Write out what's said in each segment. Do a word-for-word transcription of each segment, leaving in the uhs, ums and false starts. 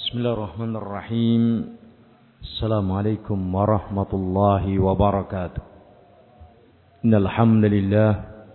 Bismillahirrahmanirrahim. Assalamualaikum warahmatullahi wabarakatuh. Innal hamdalillah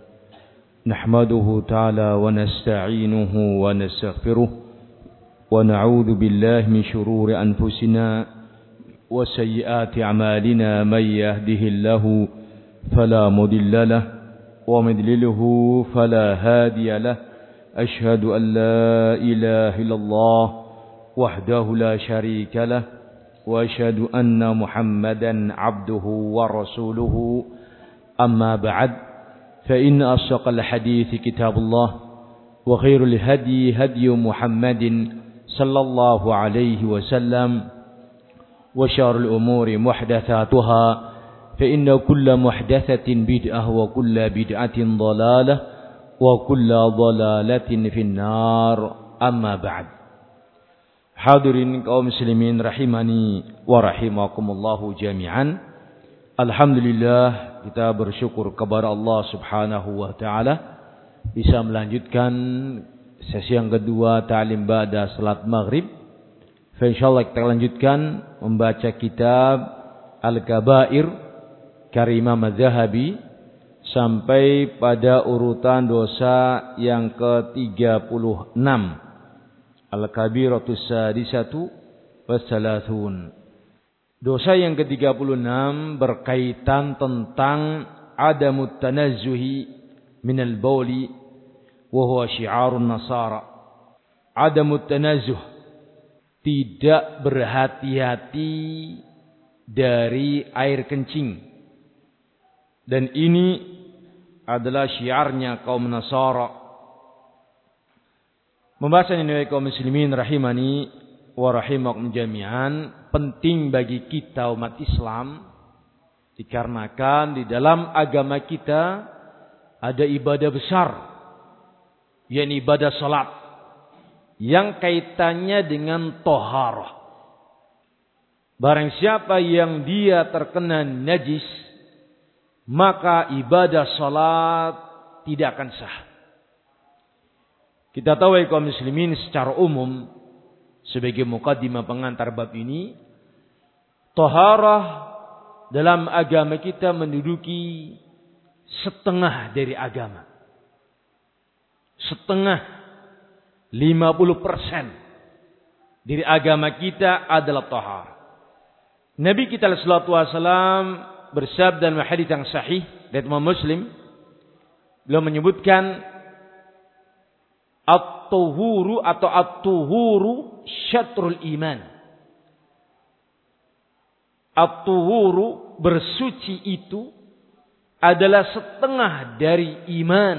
nahmaduhu ta'ala wa nasta'inuhu wa nastaghfiruh wa na'udzu billahi min shururi anfusina wa sayyiati a'malina may yahdihillahu fala mudilla lahu wa may yudlilhu fala hadiya lahu. Ashhadu an la ilaha illallah وحده لا شريك له وأشهد أن محمدا عبده ورسوله أما بعد فإن أصدق الحديث كتاب الله وخير الهدي هدي محمد صلى الله عليه وسلم وشر الأمور محدثاتها فإن كل محدثة بدعة وكل بدعة ضلالة وكل ضلالة في النار أما بعد. Hadirin kaum muslimin rahimani wa rahimakumullahu jami'an. Alhamdulillah, kita bersyukur kepada Allah Subhanahu wa taala bisa melanjutkan sesi yang kedua ta'lim ba'da salat maghrib. Insyaallah kita lanjutkan membaca kitab Al-Kabair karya Imam Az-Zahabi sampai pada urutan dosa yang ke tiga puluh enam. Al-Kabiratus Sadisatu Wassalathun. Dosa yang ke tiga puluh enam berkaitan tentang adamut tanazzuhi minal bauli wa huwa syiarun nasara. Adamut tanazzuh, tidak berhati-hati dari air kencing. Dan ini adalah syiarnya kaum Nasara. Pembahasan ini kaum muslimin rahimani wa rahimakum jami'an penting bagi kita umat Islam dikarenakan di dalam agama kita ada ibadah besar, yakni ibadah salat yang kaitannya dengan taharah. Barang siapa yang dia terkena najis, maka ibadah salat tidak akan sah. Kita tahu ya kaum muslimin secara umum sebagai muqaddimah pengantar bab ini, taharah dalam agama kita menduduki setengah dari agama. Setengah, lima puluh persen dari agama kita adalah taharah. Nabi kita sallallahu alaihi wasallam bersabda dalam hadis yang sahih dari Imam Muslim, beliau menyebutkan At-tuhuru atau at-tuhuru syatrul iman. At-tuhuru, bersuci itu adalah setengah dari iman.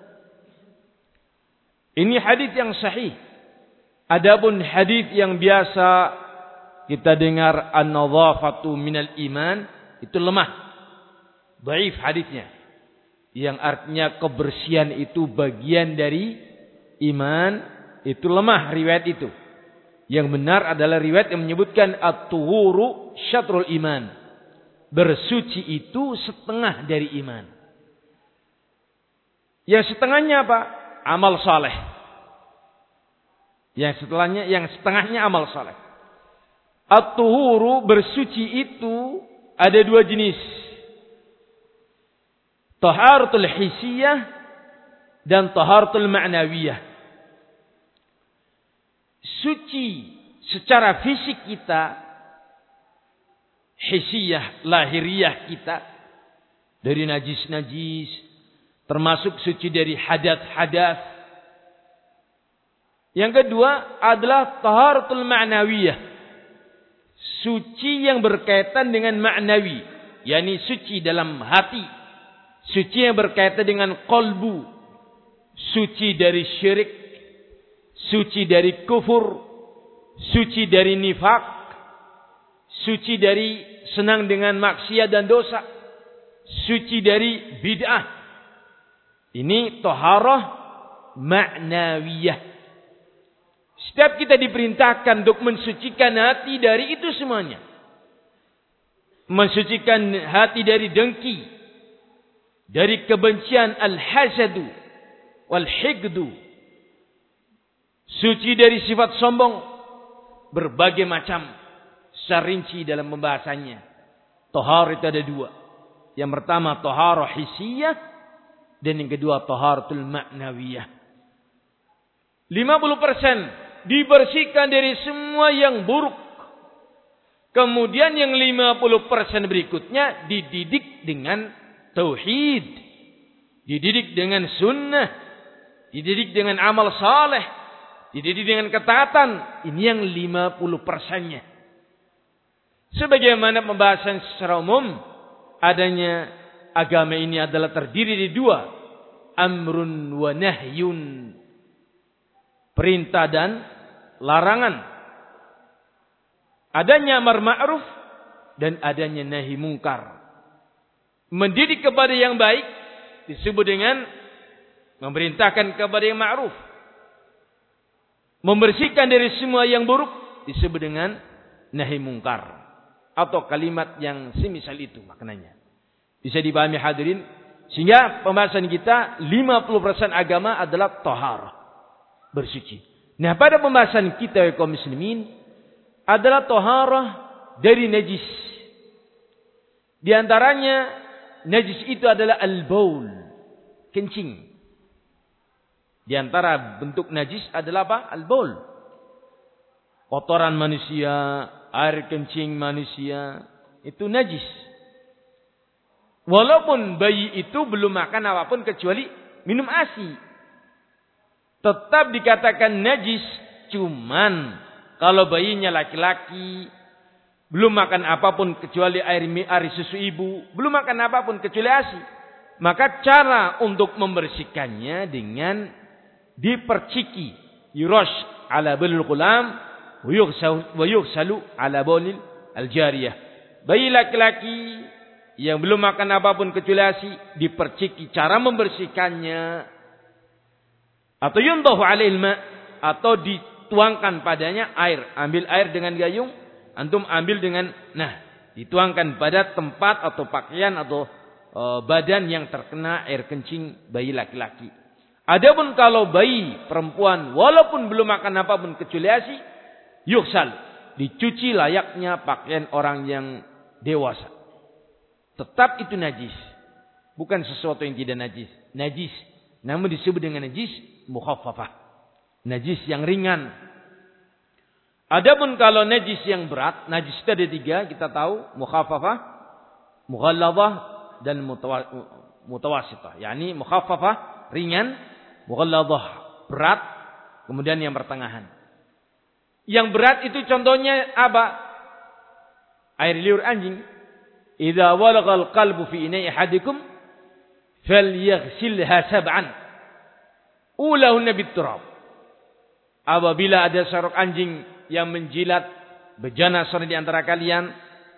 Ini hadis yang sahih. Adapun hadis yang biasa kita dengar an-nadhafatu minal iman, itu lemah. Dhaif hadisnya. Yang artinya kebersihan itu bagian dari iman, itu lemah riwayat itu. Yang benar adalah riwayat yang menyebutkan at-tuhuru syatrul iman. Bersuci itu setengah dari iman. Yang setengahnya apa? Amal saleh. Yang setelahnya, yang setengahnya amal saleh. At-tuhuru, bersuci itu ada dua jenis. Taharatul hissiyah dan taharatul ma'nawiyah. Suci secara fisik kita, hissiyah, lahiriah kita, dari najis-najis, termasuk suci dari hadas-hadas. Yang kedua adalah taharatul ma'nawiyah, suci yang berkaitan dengan ma'nawi, yakni suci dalam hati, suci yang berkaitan dengan qalbu, suci dari syirik, suci dari kufur, suci dari nifak, suci dari senang dengan maksiat dan dosa, suci dari bid'ah. Ini taharah ma'nawiyah. Setiap kita diperintahkan untuk mensucikan hati dari itu semuanya. Mensucikan hati dari dengki, dari kebencian al-hasadu wal-higdu, suci dari sifat sombong, berbagai macam secara rinci dalam pembahasannya. Tohar itu ada dua. Yang pertama toharah hissiyah dan yang kedua toharatul ma'nawiyah. lima puluh persen dibersihkan dari semua yang buruk. Kemudian yang lima puluh persen berikutnya dididik dengan tauhid. Dididik dengan sunnah. Dididik dengan amal saleh. Dididik dengan ketaatan. Ini yang lima puluh persennya. Sebagaimana pembahasan secara umum, adanya agama ini adalah terdiri dari dua. Amrun wa nahyun. Perintah dan larangan. Adanya amar ma'ruf dan adanya nahi mungkar. Mendidik kepada yang baik disebut dengan memerintahkan kepada yang ma'ruf. Membersihkan dari semua yang buruk disebut dengan nahi mungkar. Atau kalimat yang semisal itu maknanya. Bisa dipahami hadirin. Sehingga pembahasan kita lima puluh persen agama adalah taharah. Bersuci. Nah pada pembahasan kita kaum muslimin adalah taharah dari najis. Di antaranya najis itu adalah al-baul. Kencing. Di antara bentuk najis adalah apa? Al-baul. Kotoran manusia, air kencing manusia, itu najis. Walaupun bayi itu belum makan apapun kecuali minum A S I. Tetap dikatakan najis. Cuman kalau bayinya laki-laki, belum makan apapun kecuali air, air susu ibu, belum makan apapun kecuali A S I. Maka cara untuk membersihkannya dengan diperciki. Yurash ala balil ghulam wa yughsalu ala balil al-jariyah. Bayi laki-laki yang belum makan apapun kecuali A S I diperciki cara membersihkannya. Atau yundahu alail ma, atau dituangkan padanya air. Ambil air dengan gayung, antum ambil dengan, nah, dituangkan pada tempat atau pakaian atau e, badan yang terkena air kencing bayi laki-laki. Adapun kalau bayi perempuan walaupun belum makan apapun kecuali A S I, yughsal, dicuci layaknya pakaian orang yang dewasa. Tetap itu najis. Bukan sesuatu yang tidak najis. Najis. Namun disebut dengan najis mukhaffafah. Najis yang ringan. Adapun kalau najis yang berat, najis itu ada tiga, kita tahu, mukhaffafah, mughalladhah dan mutawasithah. Yani mukhaffafah ringan, mughalladhah berat, kemudian yang pertengahan. Yang berat itu contohnya apa? Air liur anjing. Idza walaghal qalbu fi ina'i ahadikum falyaghsilha sab'an. Ulahunna bit-turab. Apabila ada seorang anjing yang menjilat bejana seorang di antara kalian,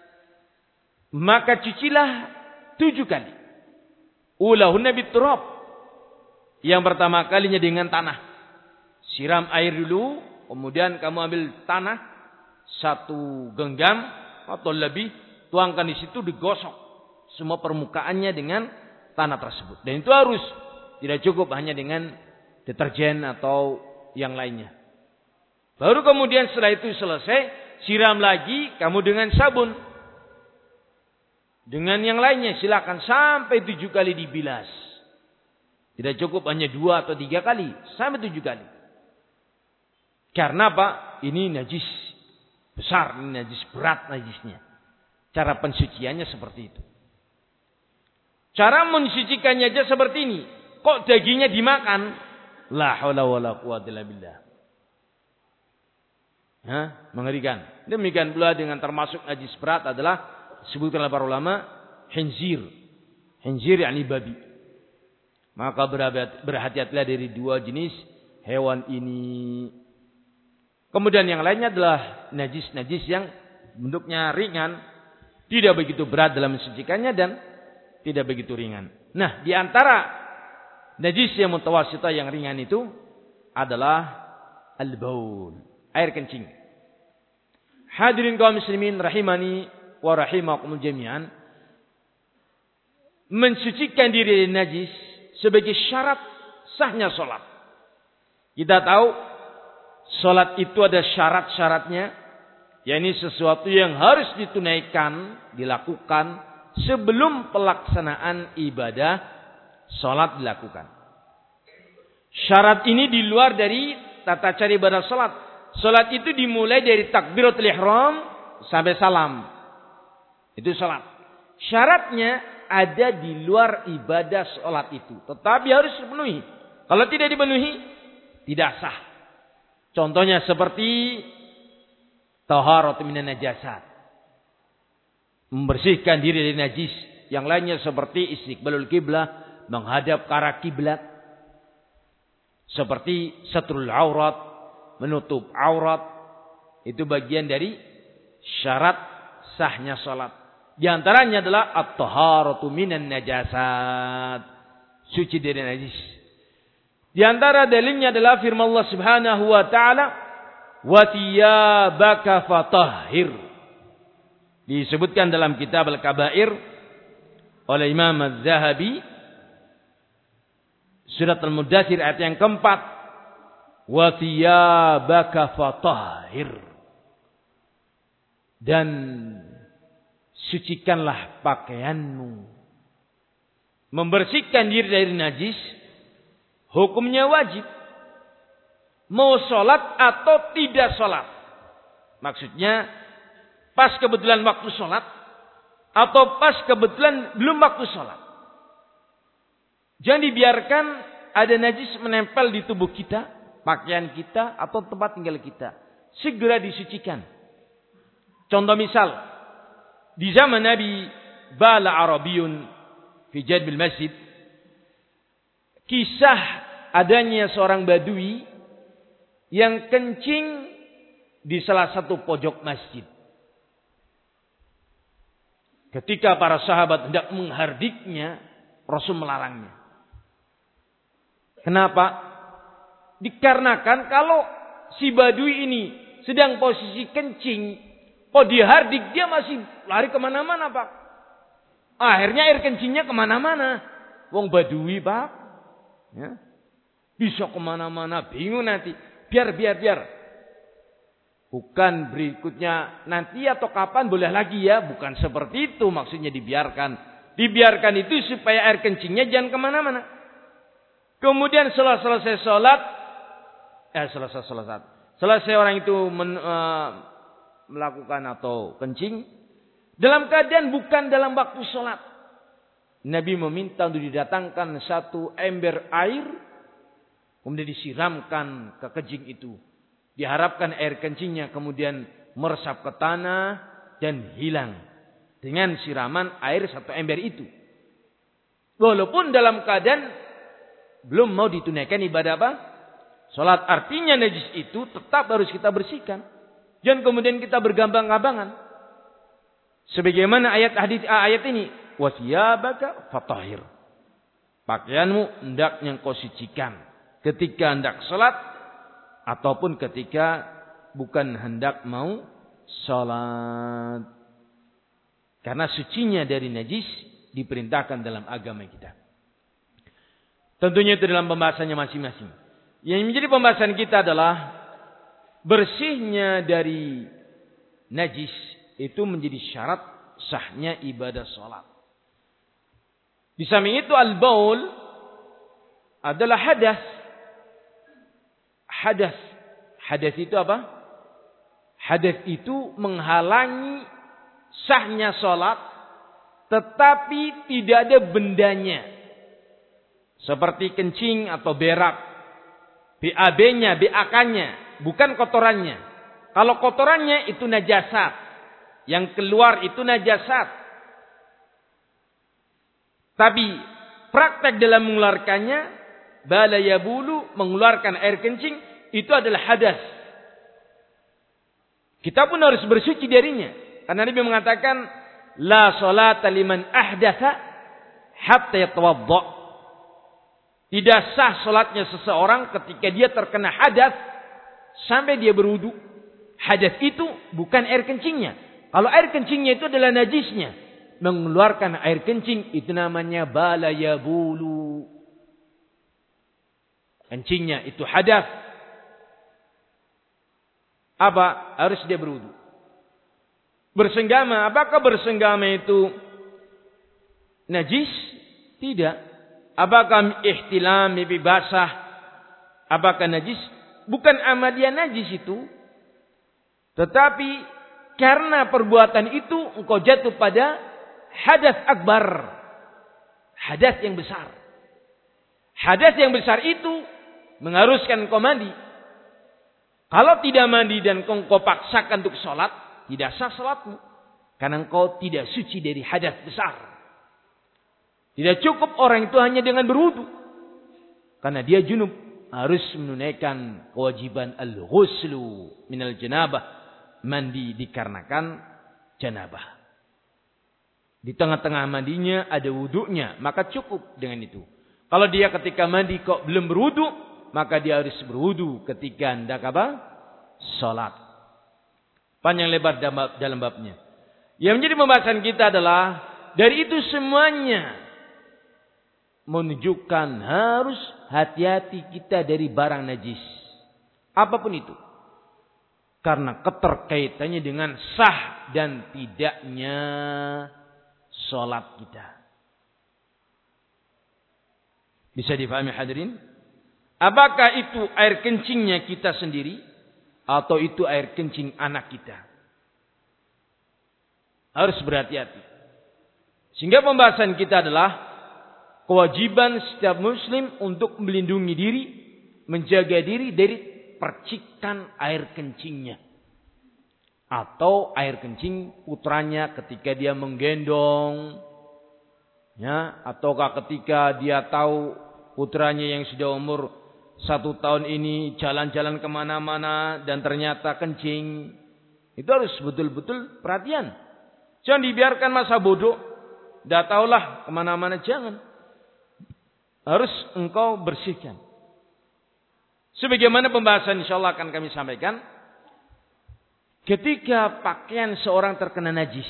maka cucilah tujuh kali. Ulahunna bit-turab. Yang pertama kalinya dengan tanah. Siram air dulu, kemudian kamu ambil tanah satu genggam atau lebih, tuangkan di situ, digosok semua permukaannya dengan tanah tersebut. Dan itu harus, tidak cukup hanya dengan deterjen atau yang lainnya. Baru kemudian setelah itu selesai, siram lagi kamu dengan sabun. Dengan yang lainnya silakan sampai tujuh kali dibilas. Tidak cukup hanya dua atau tiga kali, sampai tujuh kali. Karena apa? Ini najis besar, ini najis berat najisnya. Cara pensuciannya seperti itu. Cara mensucikannya aja seperti ini. Kok dagingnya dimakan? La haula wala quwwata illa billah. Hah? Mengerikan. Demikian pula dengan termasuk najis berat adalah disebutkan oleh para ulama khinzir. Khinzir yakni babi. Maka berhati-hatilah dari dua jenis hewan ini. Kemudian yang lainnya adalah najis-najis yang bentuknya ringan, tidak begitu berat dalam mensucikannya dan tidak begitu ringan. Nah, di antara najis yang mutawasithah yang ringan itu adalah al-baul, air kencing. Hadirin kaum muslimin rahimani wa rahimakumul jami'an, mensucikan diri dari najis sebagai syarat sahnya salat. Kita tahu salat itu ada syarat-syaratnya. yakni sesuatu yang harus ditunaikan, dilakukan sebelum pelaksanaan ibadah salat dilakukan. Syarat ini di luar dari tata cara ibadah salat. Salat itu dimulai dari takbiratul ihram sampai salam. Itu salat. Syaratnya ada di luar ibadah salat itu, tetapi harus dipenuhi. Kalau tidak dipenuhi, tidak sah. Contohnya seperti taharatu minan najasat. Membersihkan diri dari najis. Yang lainnya seperti istiqbalul kiblah, menghadap ke arah kiblat. Seperti satrul aurat, menutup aurat. Itu bagian dari syarat sahnya salat. Di antaranya adalah at-taharatu minan najasat. Suci dari najis. Di antara dalilnya adalah firman Allah Subhanahu wa taala, "Wa thiyabaka fatahhir." Disebutkan dalam kitab Al-Kabair oleh Imam Az-Zahabi, surat Al-Mudaththir ayat yang keempat, "Wa thiyabaka fatahhir." Dan sucikanlah pakaianmu. Membersihkan diri dari najis hukumnya wajib. Mau sholat atau tidak sholat. Maksudnya pas kebetulan waktu sholat atau pas kebetulan belum waktu sholat. Jangan dibiarkan ada najis menempel di tubuh kita, pakaian kita atau tempat tinggal kita. Segera disucikan. Contoh misal, di zaman Nabi bala Arabiyun fi jadbil masjid, kisah adanya seorang badui yang kencing di salah satu pojok masjid. Ketika para sahabat hendak menghardiknya, Rasul melarangnya. Kenapa? Dikarenakan kalau si badui ini sedang posisi kencing, oh dihardik, dia masih lari kemana-mana Pak. Akhirnya air kencingnya kemana-mana. Wong badui Pak. Ya. Bisa kemana-mana, bingung nanti. Biar, biar, biar. Bukan berikutnya nanti atau kapan boleh lagi ya. Bukan seperti itu maksudnya dibiarkan. Dibiarkan itu supaya air kencingnya jangan kemana-mana. Kemudian setelah selesai sholat. Eh selesai sholat. Selesai orang itu men, uh, melakukan atau kencing. Dalam keadaan bukan dalam waktu sholat. Nabi meminta untuk didatangkan satu ember air. Kemudian disiramkan ke kencing itu. Diharapkan air kencingnya kemudian meresap ke tanah dan hilang. Dengan siraman air satu ember itu. Walaupun dalam keadaan belum mau ditunaikan ibadah apa? Sholat. Artinya najis itu tetap harus kita bersihkan. Jangan kemudian kita bergambang-gambangan. Sebagaimana ayat hadis ayat ini, wasiyabaka fatahhir. Pakaianmu hendak yang kau sucikan ketika hendak salat ataupun ketika bukan hendak mau salat. Karena sucinya dari najis diperintahkan dalam agama kita. Tentunya itu dalam pembahasannya masing-masing. Yang menjadi pembahasan kita adalah bersihnya dari najis itu menjadi syarat sahnya ibadah sholat. Di samping itu al-baul adalah hadas. Hadas. Hadas itu apa? Hadas itu menghalangi sahnya sholat tetapi tidak ada bendanya. Seperti kencing atau berak. B A B-nya, B A K-nya. Bukan kotorannya. Kalau kotorannya itu najasat. Yang keluar itu najasat. Tapi praktek dalam mengeluarkannya, bala yabulu, mengeluarkan air kencing, itu adalah hadas. Kita pun harus bersuci darinya. Karena Nabi mengatakan, la salata liman ahdatha hatta yatawadda. Tidak sah salatnya seseorang ketika dia terkena hadas sampai dia berwudu. Hadas itu bukan air kencingnya. Kalau air kencingnya itu adalah najisnya. Mengeluarkan air kencing itu namanya bala yabulu. Kencingnya itu hadas. Apa? Harus dia berwudu. Bersenggama, apakah bersenggama itu najis? Tidak. Apakah ihtilam, mimpi basah, apakah najis? Bukan amalia najis itu. Tetapi karena perbuatan itu engkau jatuh pada hadas akbar. Hadas yang besar. Hadas yang besar itu mengharuskan engkau mandi. Kalau tidak mandi dan engkau paksakan untuk sholat, tidak sah sholatmu. Karena engkau tidak suci dari hadas besar. Tidak cukup orang itu hanya dengan berwudu. Karena dia junub. Harus menunaikan kewajiban al-ghuslu minal janabah. Mandi dikarenakan janabah. Di tengah-tengah mandinya ada wudunya. Maka cukup dengan itu. Kalau dia ketika mandi kok belum berwudu, maka dia harus berwudu ketika hendak apa? Salat. Panjang lebar dalam babnya. Yang menjadi pembahasan kita adalah dari itu semuanya menunjukkan harus hati-hati kita dari barang najis. Apapun itu. Karena keterkaitannya dengan sah dan tidaknya salat kita. Bisa difahami hadirin? Apakah itu air kencingnya kita sendiri atau itu air kencing anak kita? Harus berhati-hati. Sehingga pembahasan kita adalah kewajiban setiap muslim untuk melindungi diri, menjaga diri dari percikan air kencingnya. Atau air kencing putranya ketika dia menggendong. Ya, ataukah ketika dia tahu putranya yang sudah umur satu tahun ini jalan-jalan kemana-mana dan ternyata kencing. Itu harus betul-betul perhatian. Jangan dibiarkan masa bodoh. Dah tahulah kemana-mana, jangan. Harus engkau bersihkan. Sebagaimana pembahasan insyaallah akan kami sampaikan. Ketika pakaian seorang terkena najis.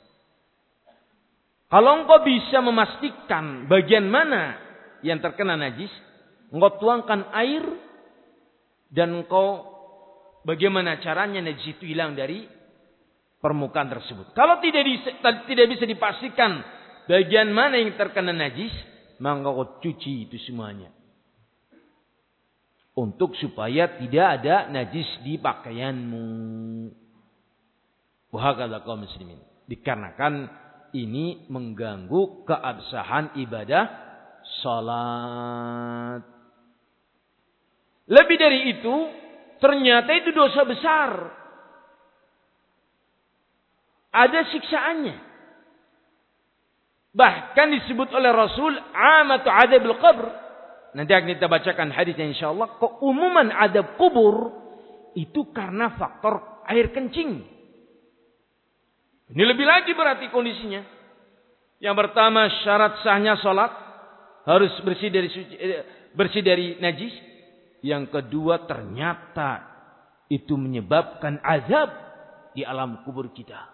Kalau engkau bisa memastikan bagian mana yang terkena najis, engkau tuangkan air dan engkau bagaimana caranya najis itu hilang dari permukaan tersebut. Kalau tidak bisa, tidak bisa dipastikan bagian mana yang terkena najis, maka engkau cuci itu semuanya. Untuk supaya tidak ada najis di pakaianmu. Wahakala kaum muslimin. Dikarenakan ini mengganggu keabsahan ibadah salat. Lebih dari itu, ternyata itu dosa besar. Ada siksaannya. Bahkan disebut oleh Rasul amatu adabil qabr. Nanti akan kita bacakan hadisnya insyaallah. Keumuman adab kubur itu karena faktor air kencing. Ini lebih lagi berarti kondisinya. Yang pertama syarat sahnya salat harus bersih dari suci, bersih dari najis. Yang kedua ternyata itu menyebabkan azab di alam kubur kita.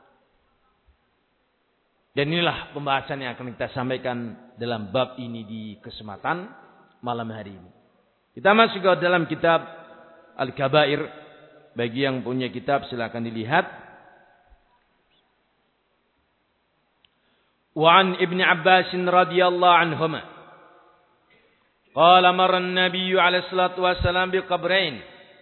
Dan inilah pembahasan yang akan kita sampaikan dalam bab ini di kesempatan malam hari ini. Kita masuk ke dalam kitab Al-Kabair. Bagi yang punya kitab silakan dilihat. وعن ابن عباس رضي الله عنهما قال مر النبي عليه الصلاة والسلام بقبرين.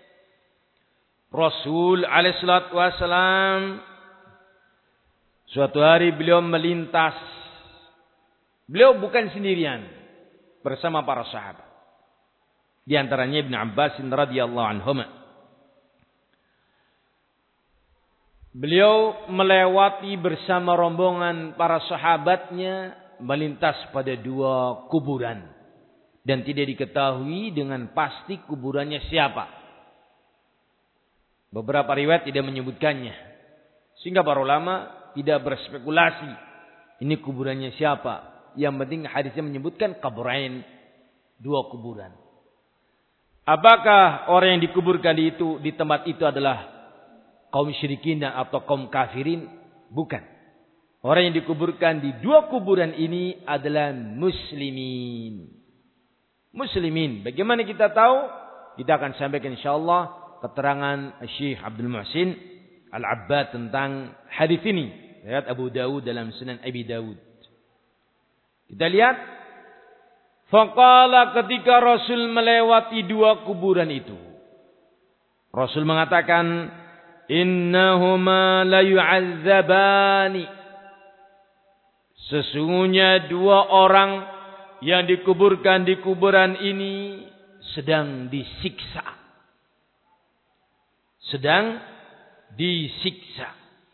Rasul alaihi salatu wasalam suatu hari beliau melintas. Beliau bukan sendirian, bersama para sahabat. Di antaranya Ibn Abbas radhiyallahu anhuma. Beliau melewati bersama rombongan para sahabatnya melintas pada dua kuburan. Dan tidak diketahui dengan pasti kuburannya siapa. Beberapa riwayat tidak menyebutkannya. Sehingga para ulama tidak berspekulasi. Ini kuburannya siapa. Yang penting hadisnya menyebutkan kuburain. Dua kuburan. Apakah orang yang dikuburkan di itu di tempat itu adalah kaum syirikin atau kaum kafirin? Bukan. Orang yang dikuburkan di dua kuburan ini adalah muslimin. Muslimin. Bagaimana kita tahu? Kita akan sampaikan insyaallah keterangan Syekh Abdul Muhsin Al-Abbad tentang hadis ini. Riwayat Abu Dawud dalam Sunan Abi Dawud. Kita lihat. Faqala ketika Rasul melewati dua kuburan itu. Rasul mengatakan. Innahuma la yu'adzabani. Sesungguhnya dua orang yang dikuburkan di kuburan ini sedang disiksa. Sedang disiksa.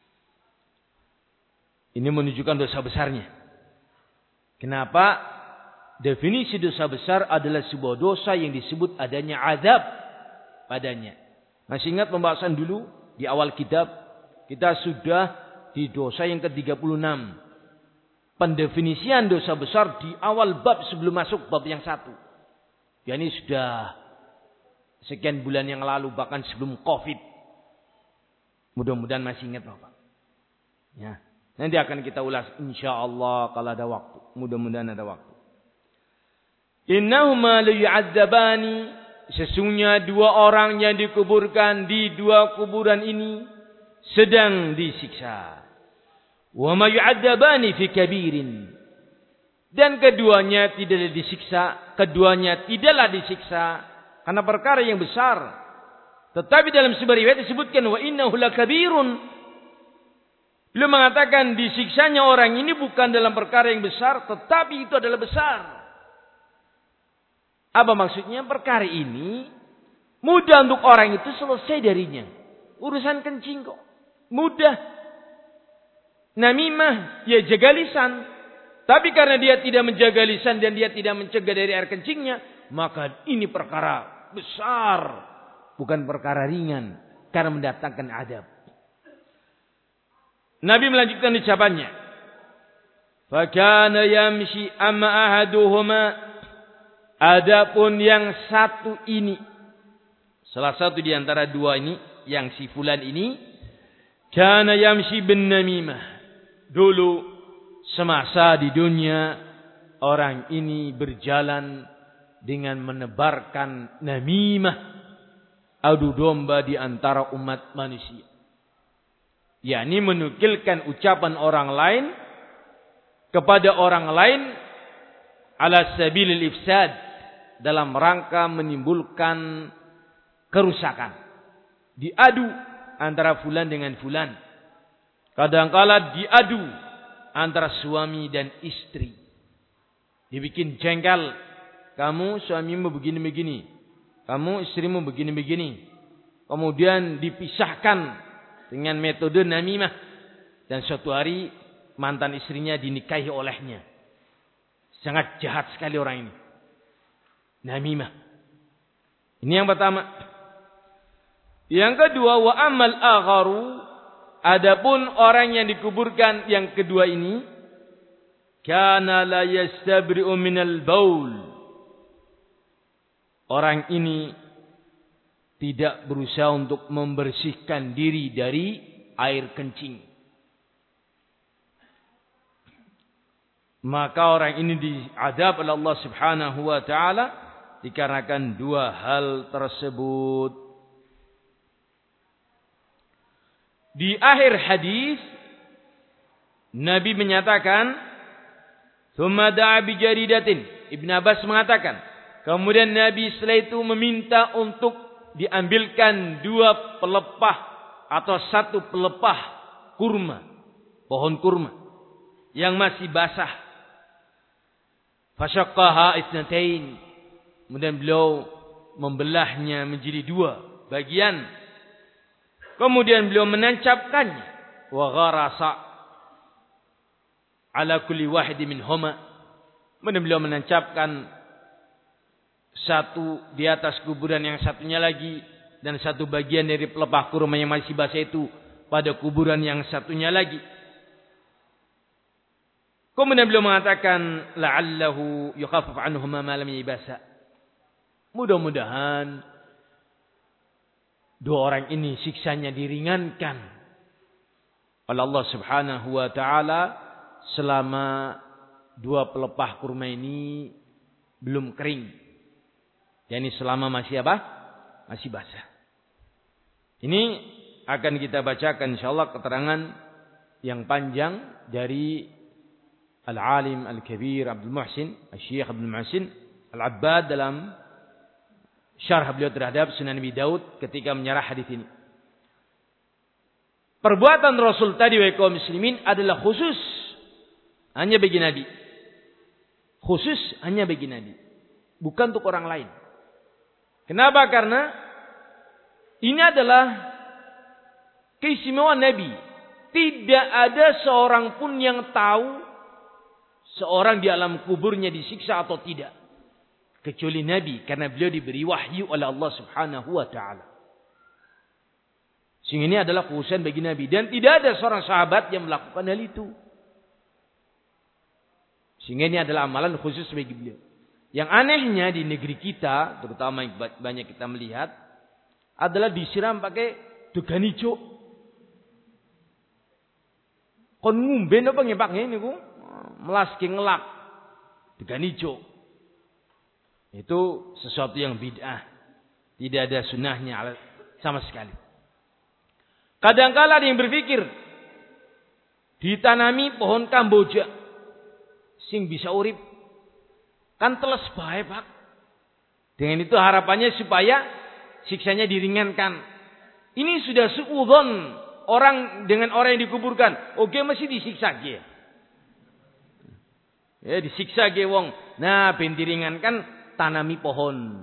Ini menunjukkan dosa besarnya. Kenapa? Definisi dosa besar adalah sebuah dosa yang disebut adanya azab padanya. Masih ingat pembahasan dulu di awal kitab? Kita sudah di dosa yang ke tiga puluh enam. Pendefinisian dosa besar di awal bab sebelum masuk bab yang satu. Ya ini sudah sekian bulan yang lalu, bahkan sebelum Covid. Mudah-mudahan masih ingat Bapak. Ya, nanti akan kita ulas insyaallah kalau ada waktu. Mudah-mudahan ada waktu. Innahuma la yu'adzabani. Sesungguhnya dua orang yang dikuburkan di dua kuburan ini sedang disiksa. Wa ma yu'adzabani fi kabirin. Dan keduanya tidaklah disiksa, keduanya tidaklah disiksa karena perkara yang besar. Tetapi dalam sebuah riwayat disebutkan wa innahu lakabirun. Beliau mengatakan disiksanya orang ini bukan dalam perkara yang besar, tetapi itu adalah besar. Apa maksudnya? Perkara ini mudah untuk orang itu selesai darinya. Urusan kencing kok. Mudah. Namimah, ya jaga lisan. Tapi karena dia tidak menjaga lisan dan dia tidak mencegah dari air kencingnya, maka ini perkara besar. Bukan perkara ringan. Karena mendatangkan adab. Nabi melanjutkan ucapannya. Fakana yamshi amma ahaduhuma. Adapun yang satu ini. Salah satu di antara dua ini. Yang si fulan ini. Kana yamshi bin namimah. Dulu semasa di dunia. Orang ini berjalan dengan menebarkan namimah. Adu domba di antara umat manusia. yakni menukilkan ucapan orang lain kepada orang lain ala sabilil ifsad, dalam rangka menimbulkan kerusakan. Diadu antara fulan dengan fulan. Kadangkala diadu antara suami dan istri. Dibikin jengkel. Kamu suamimu begini-begini. Kamu istrimu begini-begini. Kemudian dipisahkan dengan metode namimah. Dan suatu hari mantan istrinya dinikahi olehnya. Sangat jahat sekali orang ini. Namimah. Ini yang pertama. Yang kedua, wa amal agharu. Adapun orang yang dikuburkan yang kedua ini, kana la yastabri'u minal baul. Orang ini tidak berusaha untuk membersihkan diri dari air kencing. Maka orang ini diadab oleh Allah Subhanahu wa taala dikarenakan dua hal tersebut. Di akhir hadis Nabi menyatakan, "Tsumma da'a bi jaridatin." Ibnu Abbas mengatakan, kemudian Nabi setelah itu meminta untuk diambilkan dua pelepah atau satu pelepah kurma, pohon kurma yang masih basah. Fasyaqqaha itsnatain. Kemudian beliau membelahnya menjadi dua bagian. Kemudian beliau menancapkannya. Wa gharasa ala kulli wahid minhuma. Kemudian beliau menancapkan satu di atas kuburan yang satunya lagi, dan satu bagian dari pelepah kurma yang masih basah itu pada kuburan yang satunya lagi. Kemudian beliau mengatakan, la'allahu yukhaffaf anhuma ma lam yabasa. Mudah-mudahan dua orang ini siksanya diringankan oleh Allah Subhanahu wa taala selama dua pelepah kurma ini belum kering. Yani selama masih apa? Masih basah. Ini akan kita bacakan insyaallah keterangan yang panjang dari Al-Alim Al-Kabir Abdul Muhsin, Al-Syekh Abdul Muhsin Al-Abbad dalam syarah beliau terhadap Sunan Abi Daud ketika menyarah hadis ini. Perbuatan Rasul tadi wa kaum muslimin adalah khusus hanya bagi Nabi. Khusus hanya bagi Nabi. Bukan untuk orang lain. Kenapa? Karena ini adalah keistimewaan Nabi. Tidak ada seorang pun yang tahu seorang di alam kuburnya disiksa atau tidak. Kecuali Nabi. Karena beliau diberi wahyu oleh Allah subhanahu wa ta'ala. Sehingga ini adalah khususan bagi Nabi. Dan tidak ada seorang sahabat yang melakukan hal itu. Sehingga ini adalah amalan khusus bagi beliau. Yang anehnya di negeri kita, terutama yang banyak kita melihat, adalah disiram pakai degan hijau. Kon ngumben apa ngepaknya ini ku? Melaski ngelak. Degan hijau. Itu sesuatu yang bid'ah. Tidak ada sunnahnya sama sekali. Kadang-kala ada yang berpikir ditanami pohon kamboja sing bisa urip kan teles bae Pak. Dengan itu harapannya supaya siksanya diringankan. Ini sudah suudzon orang dengan orang yang dikuburkan. Oke mesti disiksa ge. Ya disiksa ge wong. Nah, ben diringankan tanami pohon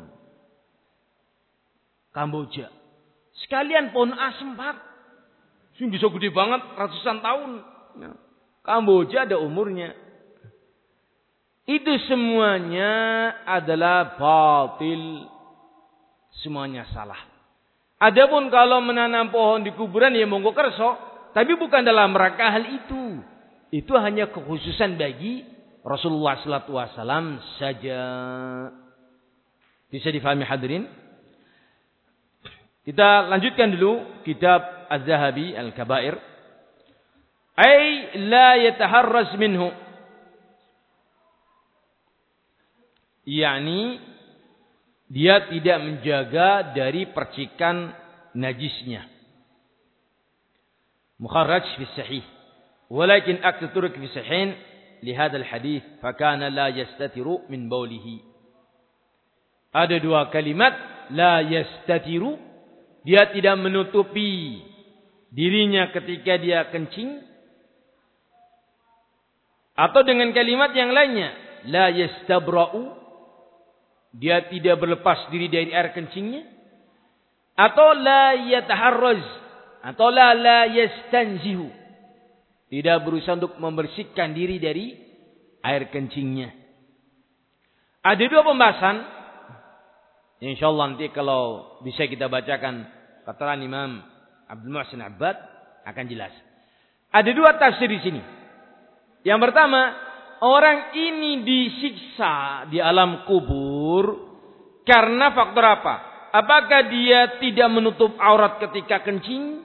kamboja. Sekalian pohon asem Pak. Sing bisa gede banget ratusan tahun. Kamboja ada umurnya. Itu semuanya adalah batil. Semuanya salah. Adapun kalau menanam pohon di kuburan ya monggo kerso. Tapi bukan dalam rangka hal itu. Itu hanya kekhususan bagi Rasulullah sallallahu alaihi wasallam saja. Bisa difahami hadirin? Kita lanjutkan dulu kitab Az-Zahabi Al-Kabair. Ay la yataharraz minhu. Yani dia tidak menjaga dari percikan najisnya. Mukharraj fi sahih. Walakin aktsar turuq fi sahihin li hadzal hadits fa kana la yastatiru min baulihi. Ada dua kalimat la yastatiru. Dia tidak menutupi dirinya ketika dia kencing. Atau dengan kalimat yang lainnya. La yastabra'u. Dia tidak berlepas diri dari air kencingnya. Atau la yataharraz. Atau la la yastanzihu. Tidak berusaha untuk membersihkan diri dari air kencingnya. Ada dua pembahasan. InsyaAllah nanti kalau bisa kita bacakan keterangan Imam Abdul Muhsin Abbad akan jelas. Ada dua tafsir di sini. Yang pertama, orang ini disiksa di alam kubur karena faktor apa? Apakah dia tidak menutup aurat ketika kencing?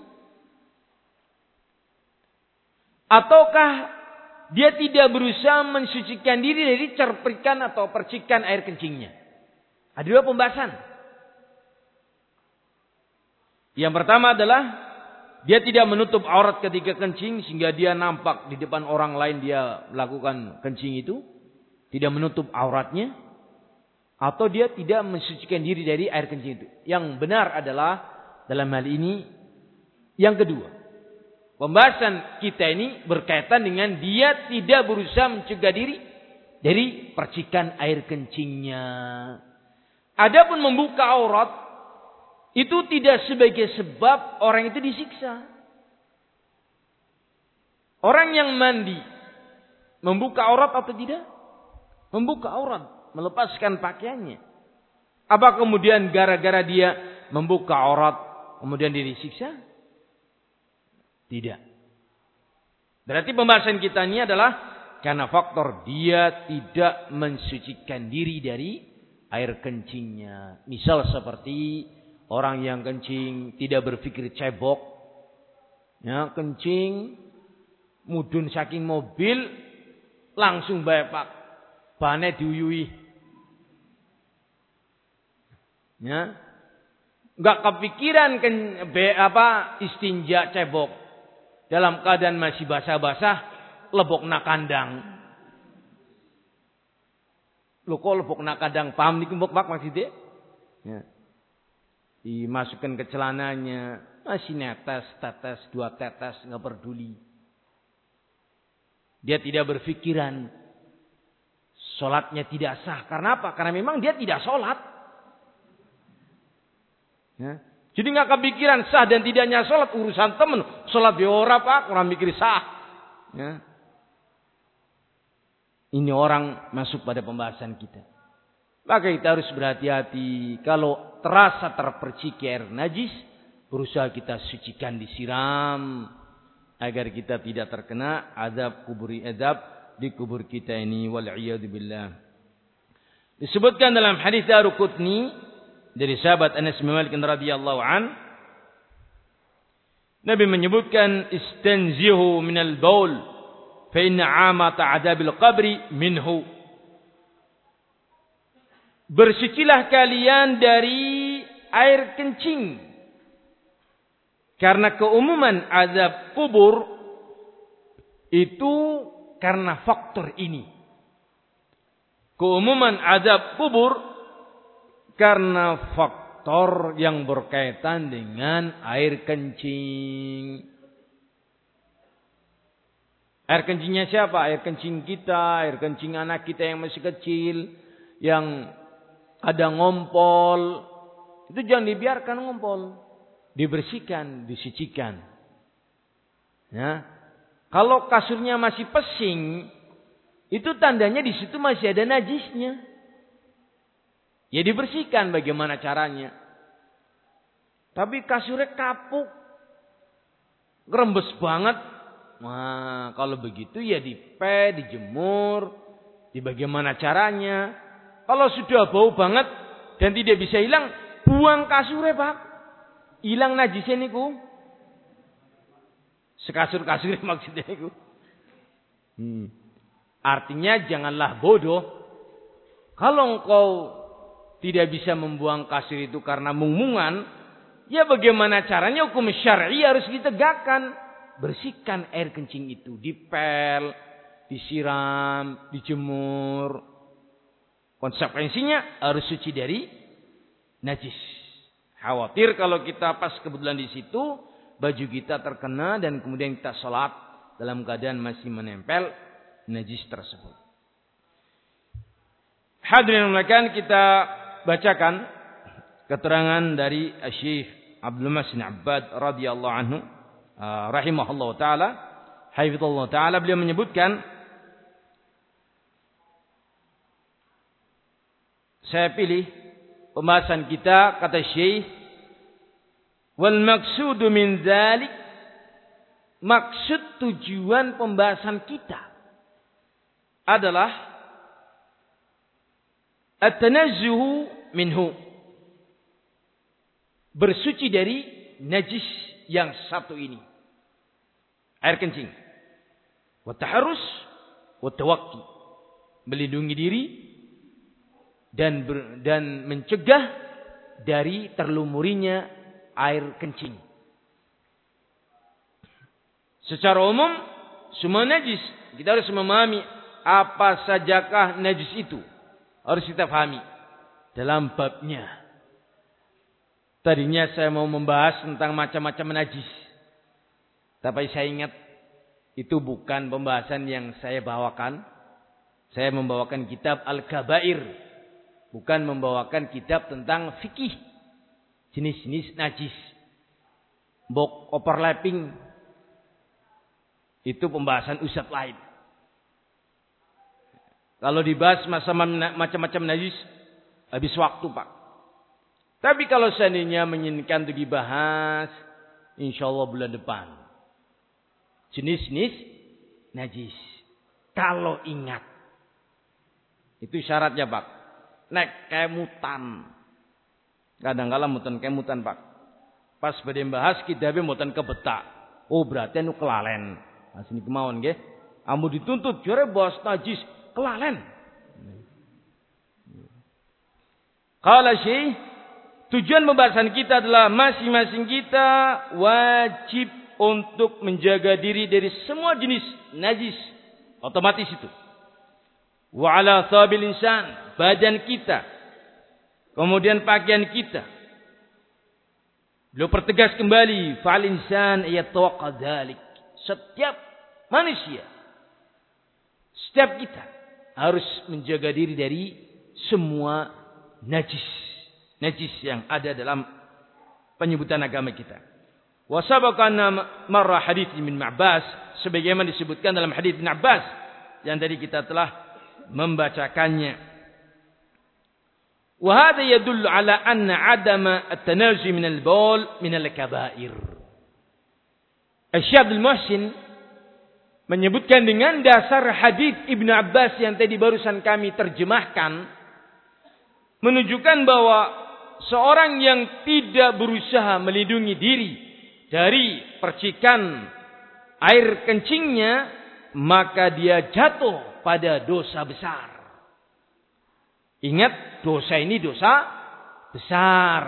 Ataukah dia tidak berusaha mensucikan diri dari cerprikan atau percikan air kencingnya? Ada dua pembahasan. Yang pertama adalah dia tidak menutup aurat ketika kencing sehingga dia nampak di depan orang lain dia melakukan kencing itu. Tidak menutup auratnya. Atau dia tidak mensucikan diri dari air kencing itu. Yang benar adalah dalam hal ini yang kedua. Pembahasan kita ini berkaitan dengan dia tidak berusaha mencegah diri dari percikan air kencingnya. Adapun membuka aurat itu tidak sebagai sebab orang itu disiksa. Orang yang mandi membuka aurat atau tidak? Membuka aurat, melepaskan pakaiannya. Apa kemudian gara-gara dia membuka aurat kemudian dia disiksa? Tidak. Berarti pembahasan kita ini adalah karena faktor dia tidak mensucikan diri dari air kencingnya. Misal seperti orang yang kencing tidak berpikir cebok. Ya, kencing mudun saking mobil langsung bapak bane diuyui. Ya. Enggak kepikiran ke, be, apa istinja cebok. Dalam keadaan masih basah-basah, lebok nak kandang. Lo kok lebok nak kandang? Paham nih mbok mak maksudnya? Ya. Dimasukkan ke celananya, masih netes, tetes, dua tetes, nggak peduli. Dia tidak berpikiran sholatnya tidak sah. Karena apa? Karena memang dia tidak sholat. Ya. Jadi nggak kepikiran sah dan tidaknya sholat urusan temen. Sholat di ora pak, orang mikir sah. Ya. Ini orang masuk pada pembahasan kita. Maka kita harus berhati-hati. Kalau terasa terpercik air najis, berusaha kita sucikan, disiram agar kita tidak terkena azab kuburi azab di kubur kita ini. Wal'iyadzubillah. Disebutkan dalam hadis Daruqutni dari sahabat Anas bin Malik radhiyallahu an, Nabi menyebutkan istanzihu minal baul fa inna 'amata 'adzabil qabri minhu. Bersucilah kalian dari air kencing, karena keumuman azab kubur itu karena faktor ini. Keumuman azab kubur karena faktor yang berkaitan dengan air kencing. Air kencingnya siapa? Air kencing kita, air kencing anak kita yang masih kecil, yang ada ngompol. Itu jangan dibiarkan ngompol. Dibersihkan, disucikan. Ya. Kalau kasurnya masih pesing, itu tandanya di situ masih ada najisnya. Ya dibersihkan, bagaimana caranya. Tapi kasurnya kapuk, rembes banget. Nah, kalau begitu ya dipe, dijemur, di bagaimana caranya. Kalau sudah bau banget dan tidak bisa hilang, buang kasurnya pak. Hilang najisnya niku. Sekasur-kasurnya maksudnya niku. Hmm. Artinya janganlah bodoh. Kalau engkau tidak bisa membuang kasur itu karena mungmungan, ya bagaimana caranya hukum syar'i harus ditegakkan. Bersihkan air kencing itu, dipel, disiram, dijemur. Konsekuensinya harus suci dari najis. Khawatir kalau kita pas kebetulan di situ, baju kita terkena dan kemudian kita sholat dalam keadaan masih menempel najis tersebut. Hadirin mulakan, kita bacakan keterangan dari Syekh Abdul Muhsin Abbad radhiyallahu anhu uh, rahimahullah taala, hafizallahu taala. Beliau menyebutkan, saya pilih pembahasan kita, kata Syekh, wal maqsudu min dzalik, maksud tujuan pembahasan kita adalah at-tanazzuhu minhu, bersuci dari najis yang satu ini, air kencing. Wa taharrus wa tawaqqi, melindungi diri dan ber, dan mencegah dari terlumurinya air kencing. Secara umum semua najis, kita harus memahami apa sajakah najis itu. Harus kita pahami dalam babnya. Tadinya saya mau membahas tentang macam-macam najis, tapi saya ingat itu bukan pembahasan yang saya bawakan. Saya membawakan kitab Al-Kabair, bukan membawakan kitab tentang fikih jenis-jenis najis. Bok overlapping itu pembahasan ustaz lain. Kalau dibahas macam-macam najis, habis waktu pak. Tapi kalau seandainya menginginkan untuk dibahas, insya Allah bulan depan, jenis-jenis najis. Kalau ingat, itu syaratnya pak. Nek kemutan, kadang-kadang mutan kemutan pak. Pas pada bahas kita be mutan kebetak. Oh berarti anu kelalen. Nah, sini kemauan nggih. Amu dituntut jare bahas najis. Kelalen. Qala Syekh, tujuan pembahasan kita adalah masing-masing kita wajib untuk menjaga diri dari semua jenis najis. Otomatis itu. Wa ala thabil insan, badan kita. Kemudian pakaian kita. Beliau pertegas kembali, fa'al insan yatawaqqa dzalik. Setiap manusia, setiap kita harus menjaga diri dari semua najis. Najis yang ada dalam penyebutan agama kita. Wa sabaqana marra hadits Ibnu Abbas, sebagaimana disebutkan dalam hadits Ibnu Abbas yang tadi kita telah membacakannya. Wa hadha yadullu ala anna adama at-tanazi min al-bawl min al-kaba'ir. Asy-Syaikh Abdul Muhsin menyebutkan dengan dasar hadits Ibnu Abbas yang tadi barusan kami terjemahkan, menunjukkan bahwa seorang yang tidak berusaha melindungi diri dari percikan air kencingnya, maka dia jatuh pada dosa besar. Ingat, dosa ini dosa besar,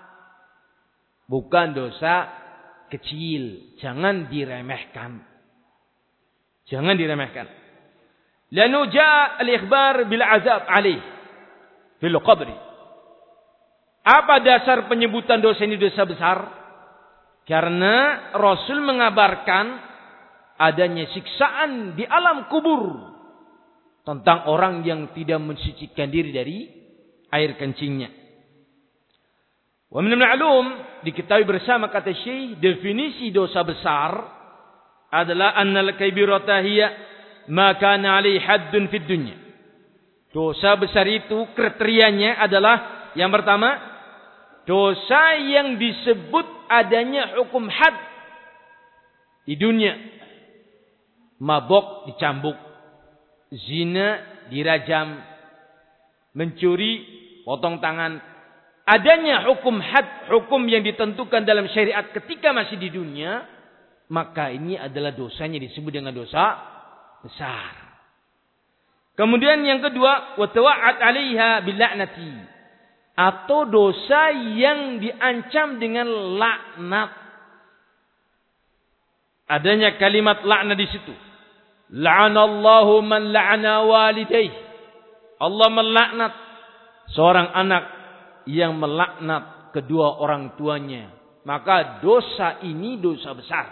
bukan dosa kecil. Jangan diremehkan. Jangan diremehkan. Lanu jaa al-ikhbar bil azab alaih fil qabri. Apa dasar penyebutan dosa ini dosa besar? Karena Rasul mengabarkan adanya siksaan di alam kubur tentang orang yang tidak mensucikan diri dari air kencingnya. Wa min al-ma'lum, diketahui bersama kata Syekh, definisi dosa besar adalah annal kabirata hiya ma kana alaihi haddun fid dunya. Dosa besar itu kriterianya adalah yang pertama, dosa yang disebut adanya hukum had di dunia. Mabok dicambuk, zina dirajam, mencuri potong tangan. Adanya hukum had, hukum yang ditentukan dalam syariat ketika masih di dunia, maka ini adalah dosanya disebut dengan dosa besar. Kemudian yang kedua, wa tawa'at 'alaiha bil la'nati, atau dosa yang diancam dengan laknat. Adanya kalimat laknat di situ. La'anallahu man la'ana walidayhi. Allah melaknat seorang anak yang melaknat kedua orang tuanya. Maka dosa ini dosa besar.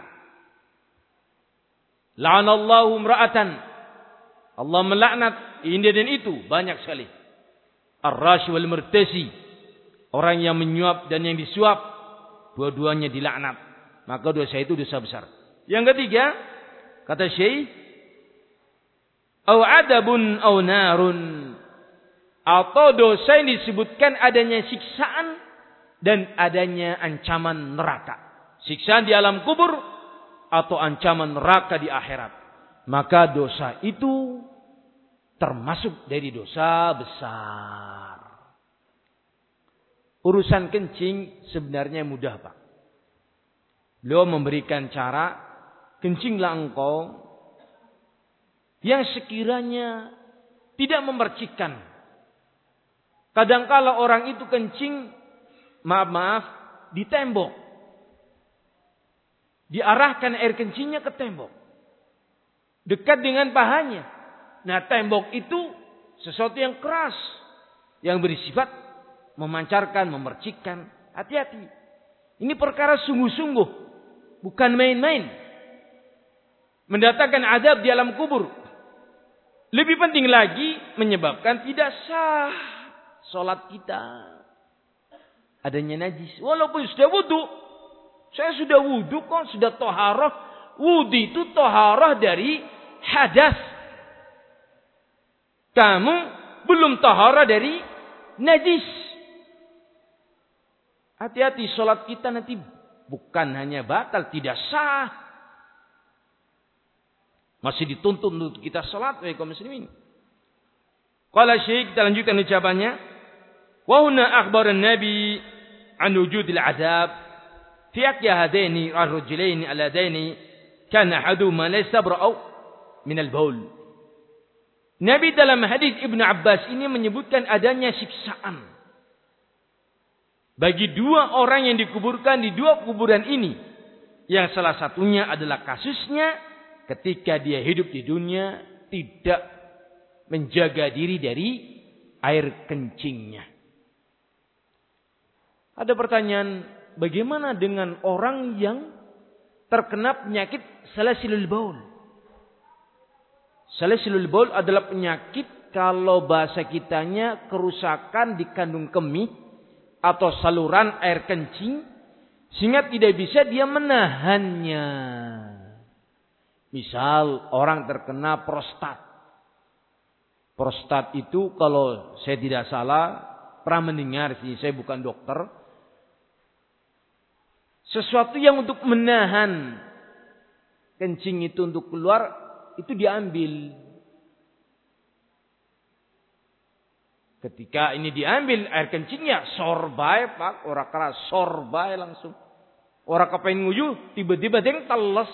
La'anallahu imra'atan. Allah melaknat ini dan itu banyak sekali. Ar-rashi wal murtasi, orang yang menyuap dan yang disuap, dua-duanya dilaknat. Maka dosa itu dosa besar. Yang ketiga, kata Syekh, au adabun au narun, atau dosa yang disebutkan adanya siksaan dan adanya ancaman neraka. Siksaan di alam kubur atau ancaman neraka di akhirat. Maka dosa itu termasuk dari dosa besar. Urusan kencing sebenarnya mudah, Pak. Beliau memberikan cara, kencinglah engkau yang sekiranya tidak memercikkan. Kadangkala orang itu kencing, maaf-maaf, di tembok. Diarahkan air kencingnya ke tembok. Dekat dengan pahanya. Nah, tembok itu sesuatu yang keras, yang bersifat memancarkan, memercikkan. Hati-hati. Ini perkara sungguh-sungguh, bukan main-main. Mendatangkan azab di alam kubur. Lebih penting lagi, menyebabkan tidak sah salat kita. Adanya najis. Walaupun sudah wudu. Saya sudah wudu kok, sudah toharah. Wudu itu toharah dari hadas. Kamu belum taharah dari najis. Hati-hati, sholat kita nanti bukan hanya batal, tidak sah. Masih dituntut untuk kita sholat, wahai kaum muslimin. Qala Syekh, kita lanjutkan ucapannya. Wa huna akhbar an-nabi an wujudil adab fi aqya hadaini ar-rajulaini alladaini kana ahaduhuma laysa bra'u min al-baul. Nabi dalam hadis Ibnu Abbas ini menyebutkan adanya siksaan bagi dua orang yang dikuburkan di dua kuburan ini. Yang salah satunya adalah kasusnya ketika dia hidup di dunia tidak menjaga diri dari air kencingnya. Ada pertanyaan, bagaimana dengan orang yang terkena penyakit salasilul baul? Salasilul baul adalah penyakit, kalau bahasa kitanya, kerusakan di kandung kemih atau saluran air kencing, sehingga tidak bisa dia menahannya. Misal orang terkena prostat. Prostat itu kalau saya tidak salah, pernah mendengar sih, saya bukan dokter, sesuatu yang untuk menahan kencing itu untuk keluar, itu diambil. Ketika ini diambil air kencingnya, sorbai pak, orang keras sorbai langsung. Orang kepengen nguyu, tiba-tiba deng teles.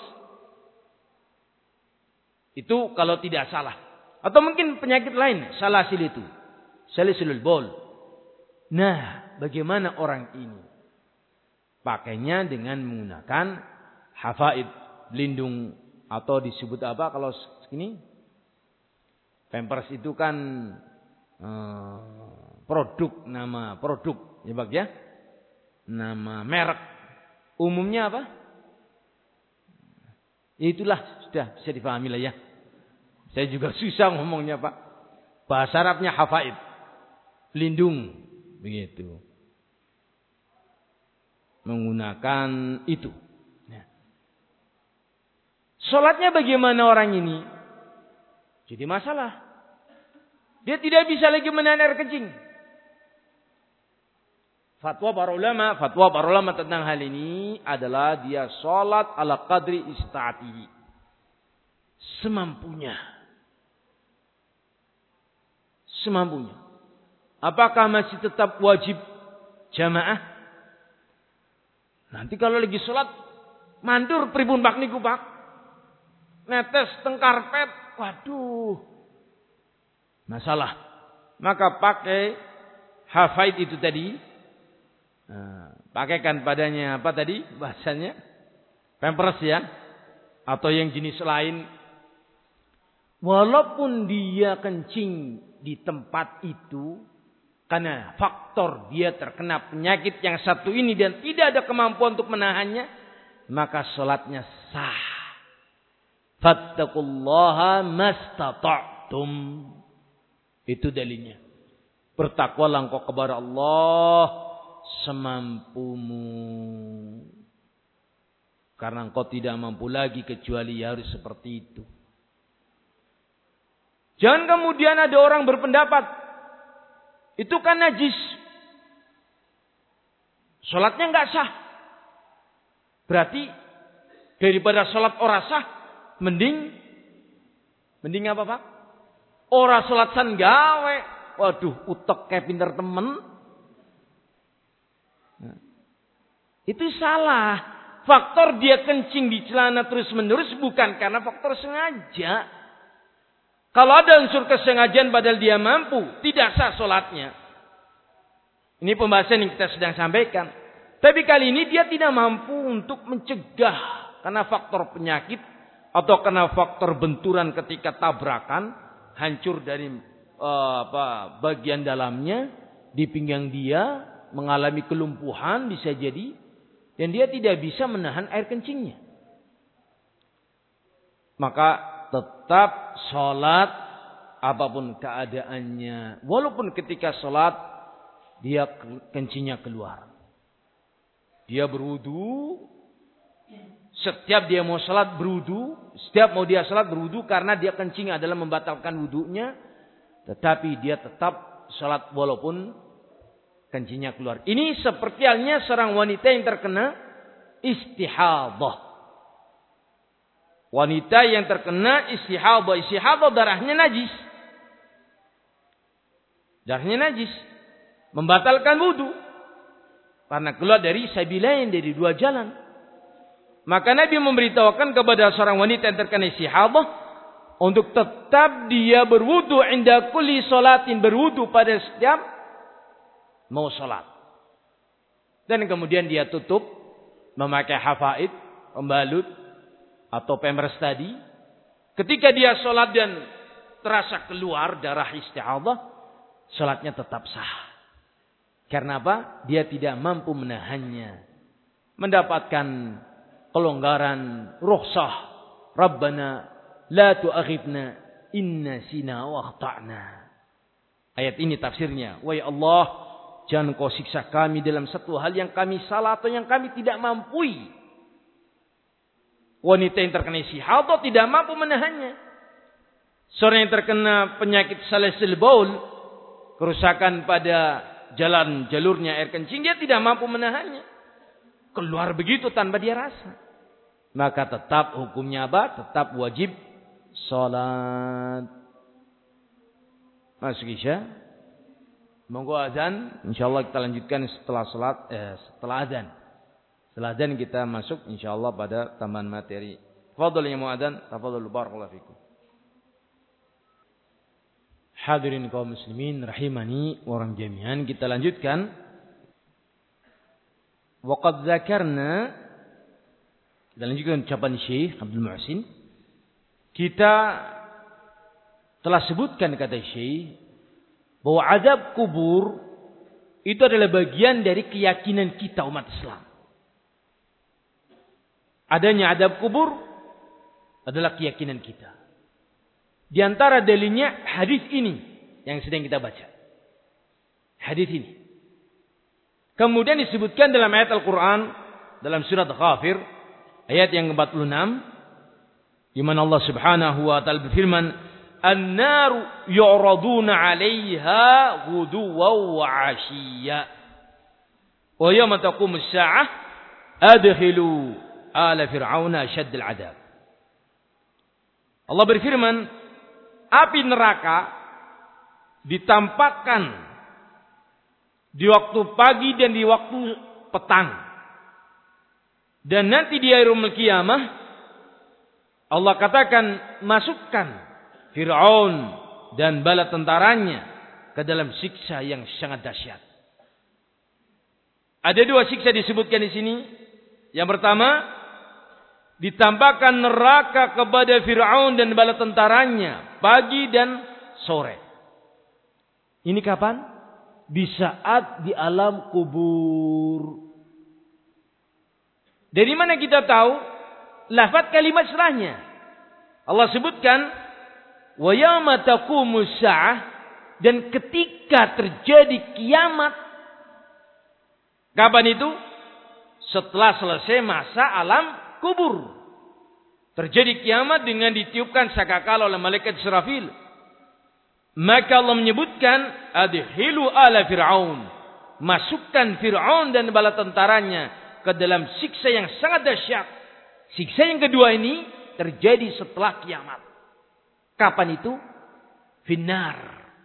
Itu kalau tidak salah. Atau mungkin penyakit lain, salasil itu. Salasilul baul. Nah, bagaimana orang ini? Pakainya dengan menggunakan hafaid, pelindung, atau disebut apa kalau segini? Pampers itu kan Hmm, produk, nama produk ya Pak ya, nama merek umumnya apa? Itulah sudah bisa dipahami lah ya. Saya juga susah ngomongnya Pak. Bahasa Arabnya hafaid, pelindung begitu. Menggunakan itu. Nah. Sholatnya bagaimana orang ini? Jadi masalah. Dia tidak bisa lagi menahan air kencing. Fatwa para ulama, fatwa para ulama tentang hal ini adalah dia sholat ala qadri ista'atihi. Semampunya. Semampunya. Apakah masih tetap wajib jamaah? Nanti kalau lagi sholat, mandur pripun pak niku pak. Netes teng karpet, waduh. Masalah. Maka pakai hafaid itu tadi. Nah, pakaikan padanya apa tadi bahasanya? Pampers ya. Atau yang jenis lain. Walaupun dia kencing di tempat itu, karena faktor dia terkena penyakit yang satu ini dan tidak ada kemampuan untuk menahannya, maka sholatnya sah. Fattaqullaha mastata'tum. Itu dalilnya. Bertakwalah engkau kepada Allah semampumu. Karena engkau tidak mampu lagi kecuali harus seperti itu. Jangan kemudian ada orang berpendapat, itu kan najis, sholatnya enggak sah. Berarti daripada sholat ora sah, mending mending apa pak? Ora sholat san gawe. Waduh, utek kayak pinter temen. Nah, itu salah. Faktor dia kencing di celana terus menerus bukan karena faktor sengaja. Kalau ada unsur kesengajaan padahal dia mampu, tidak sah sholatnya. Ini pembahasan yang kita sedang sampaikan. Tapi kali ini dia tidak mampu untuk mencegah karena faktor penyakit atau karena faktor benturan ketika tabrakan. Hancur dari uh, apa bagian dalamnya di pinggang dia, mengalami kelumpuhan bisa jadi, dan dia tidak bisa menahan air kencingnya. Maka tetap sholat apapun keadaannya, walaupun ketika sholat dia kencingnya keluar, dia berwudu. Setiap dia mau salat berwudu, setiap mau dia salat berwudu karena dia kencing adalah membatalkan wudunya, tetapi dia tetap salat walaupun kencingnya keluar. Ini seperti halnya seorang wanita yang terkena istihadah. Wanita yang terkena istihadah, istihadah darahnya najis. Darahnya najis, membatalkan wudu karena keluar dari sabilain, dari dua jalan. Maka Nabi memberitahukan kepada seorang wanita yang terkena istihadah untuk tetap dia berwudu inda kulli salatin, berwudu pada setiap mau salat. Dan kemudian dia tutup memakai hafaid, pembalut atau pemers tadi. Ketika dia sholat dan terasa keluar darah istihadhah, sholatnya tetap sah. Karena apa? Dia tidak mampu menahannya. Mendapatkan kelonggaran, rukhsah. Rabbana la tu'akhidna inna sina wa akhta'na. Ayat ini tafsirnya. Wahai Allah, jangan kau siksa kami dalam satu hal yang kami salah atau yang kami tidak mampu. Wanita yang terkena istihadhah tidak mampu menahannya. Seorang yang terkena penyakit salisil baul, kerusakan pada jalan jalurnya air kencing, dia tidak mampu menahannya. Keluar begitu tanpa dia rasa. Maka tetap hukumnya apa? Tetap wajib salat. Masuk Isya. Monggo azan. InsyaAllah kita lanjutkan setelah salat, eh, setelah azan. Setelah azan kita masuk insyaallah pada tambahan materi. Fadhal ya muadzan, tafadhalu barakallahu fikum. Hadirin kaum muslimin rahimani wa orang jami'an, kita lanjutkan. Wa qad dzakarna, kita lanjutkan ucapan Syekh Abdul Muhsin. Kita telah sebutkan kata Syekh bahwa azab kubur itu adalah bagian dari keyakinan kita umat Islam. Adanya azab kubur adalah keyakinan kita. Di antara dalilnya hadis ini yang sedang kita baca. Hadis ini. Kemudian disebutkan dalam ayat Al-Quran dalam surat Ghafir ayat yang ke empat puluh enam, di mana Allah Subhanahu wa taala berfirman, "An-naru yu'raduna 'alaiha ghuduwan wa 'ashiyya. Wa yawma taqumus sa'ah adkhilu ala fir'auna asyaddal 'adzab." Allah berfirman, api neraka ditampakkan di waktu pagi dan di waktu petang. Dan nanti di yaumul qiyamah Allah katakan, masukkan Fir'aun dan bala tentaranya ke dalam siksa yang sangat dahsyat. Ada dua siksa disebutkan di sini. Yang pertama, ditampakkan neraka kepada Fir'aun dan bala tentaranya pagi dan sore. Ini kapan? Di saat di alam kubur. Dari mana kita tahu? Lafaz kalimat setelahnya. Allah sebutkan, wa yauma taqumus sa'ah, dan ketika terjadi kiamat. Kapan itu? Setelah selesai masa alam kubur. Terjadi kiamat dengan ditiupkan sangkakala oleh malaikat Israfil. Maka Allah menyebutkan, adkhilu ala Fir'aun, masukkan Fir'aun dan bala tentaranya ke dalam siksa yang sangat dahsyat. Siksa yang kedua ini terjadi setelah kiamat. Kapan itu? Finnar.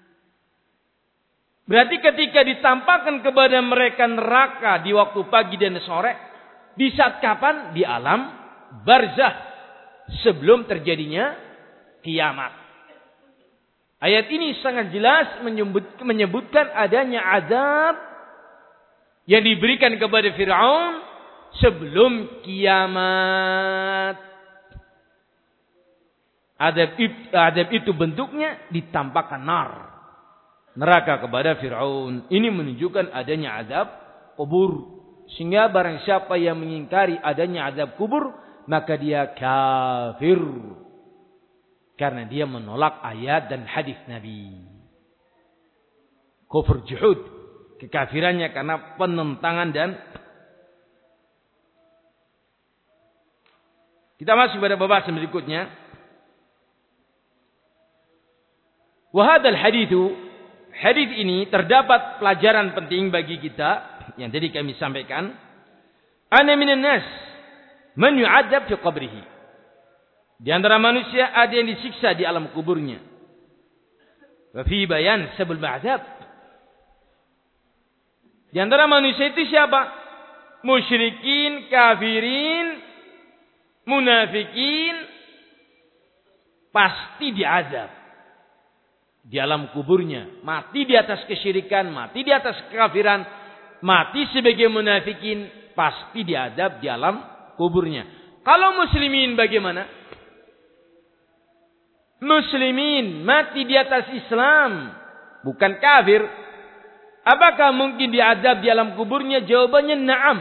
Berarti ketika ditampakkan kepada mereka neraka di waktu pagi dan sore, di saat kapan? Di alam barzah, sebelum terjadinya kiamat. Ayat ini sangat jelas menyebut, menyebutkan adanya azab yang diberikan kepada Fir'aun sebelum kiamat. Azab itu, azab itu bentuknya ditampakkan nar, neraka kepada Fir'aun. Ini menunjukkan adanya azab kubur. Sehingga barang siapa yang mengingkari adanya azab kubur, maka dia kafir. Karena dia menolak ayat dan hadis Nabi. Kufur juhud, kekafirannya karena penentangan. Dan kita masuk pada pembahasan berikutnya. Wa hadzal haditsu, hadis ini terdapat pelajaran penting bagi kita yang tadi kami sampaikan. Ana minan nas man yu'adzab fi qabrihi. Di antara manusia ada yang disiksa di alam kuburnya. Wa fi bayan sabul ma'adzab. Di antara manusia itu siapa? Musyrikin, kafirin, munafikin, pasti diazab di alam kuburnya. Mati di atas kesyirikan, mati di atas kekafiran, mati sebagai munafikin, pasti diadab di alam kuburnya. Kalau muslimin bagaimana? Muslimin mati di atas Islam, bukan kafir. Apakah mungkin diadab di alam kuburnya? Jawabannya na'am.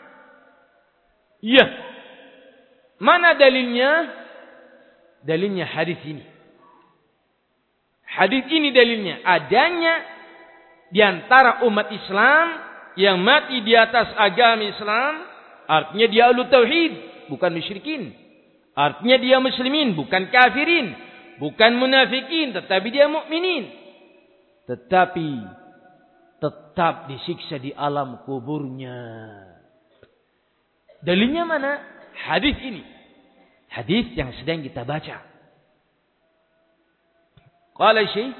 Iya. Mana dalilnya? Dalilnya hadis ini. Hadis ini dalilnya. Adanya di antara umat Islam yang mati di atas agama Islam, artinya dia ahlu tauhid, bukan musyrikin. Artinya dia muslimin, bukan kafirin, bukan munafikin, tetapi dia mukminin. Tetapi tetap disiksa di alam kuburnya. Dalilnya mana? Hadis ini. Hadis yang sedang kita baca. Qala Syekh,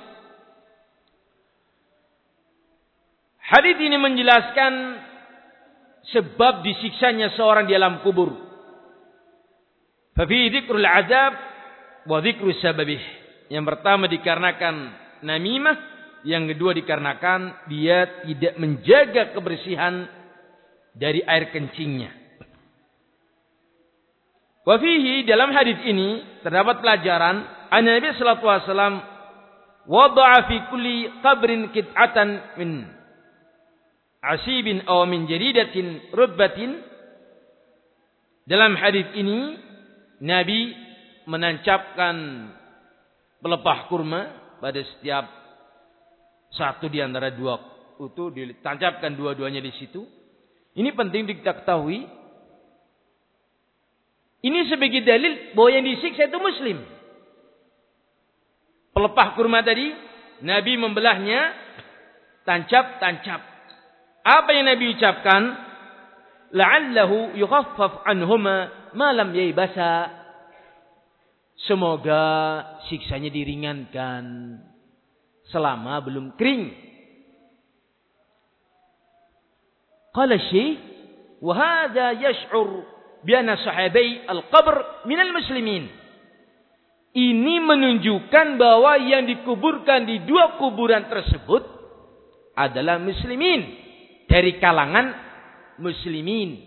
hadis ini menjelaskan sebab disiksanya seorang di alam kubur. Fa fi dzikrul azab wa dzikru sababih. Yang pertama dikarenakan namimah, yang kedua dikarenakan dia tidak menjaga kebersihan dari air kencingnya. Wa fihi, dalam hadis ini terdapat pelajaran, anna Nabi sallallahu alaihi wasallam wada'a fi kulli qabrin qit'atan min asibin aw min jaridatin rubbatin. Dalam hadis ini Nabi menancapkan pelepah kurma pada setiap satu di antara dua itu, ditancapkan dua-duanya di situ. Ini penting kita ketahui. Ini sebagai dalil bahwa yang disiksa itu muslim. Pelepah kurma tadi, Nabi membelahnya, tancap-tancap. Apa yang Nabi ucapkan? La'allahu yukhaffaf anhuma ma lam yaybasa. Semoga siksanya diringankan selama belum kering. Qala Syekh, wa hadha yash'ur bi anna sahabai al-qabr min al-muslimin. Ini menunjukkan bahwa yang dikuburkan di dua kuburan tersebut adalah muslimin, dari kalangan muslimin.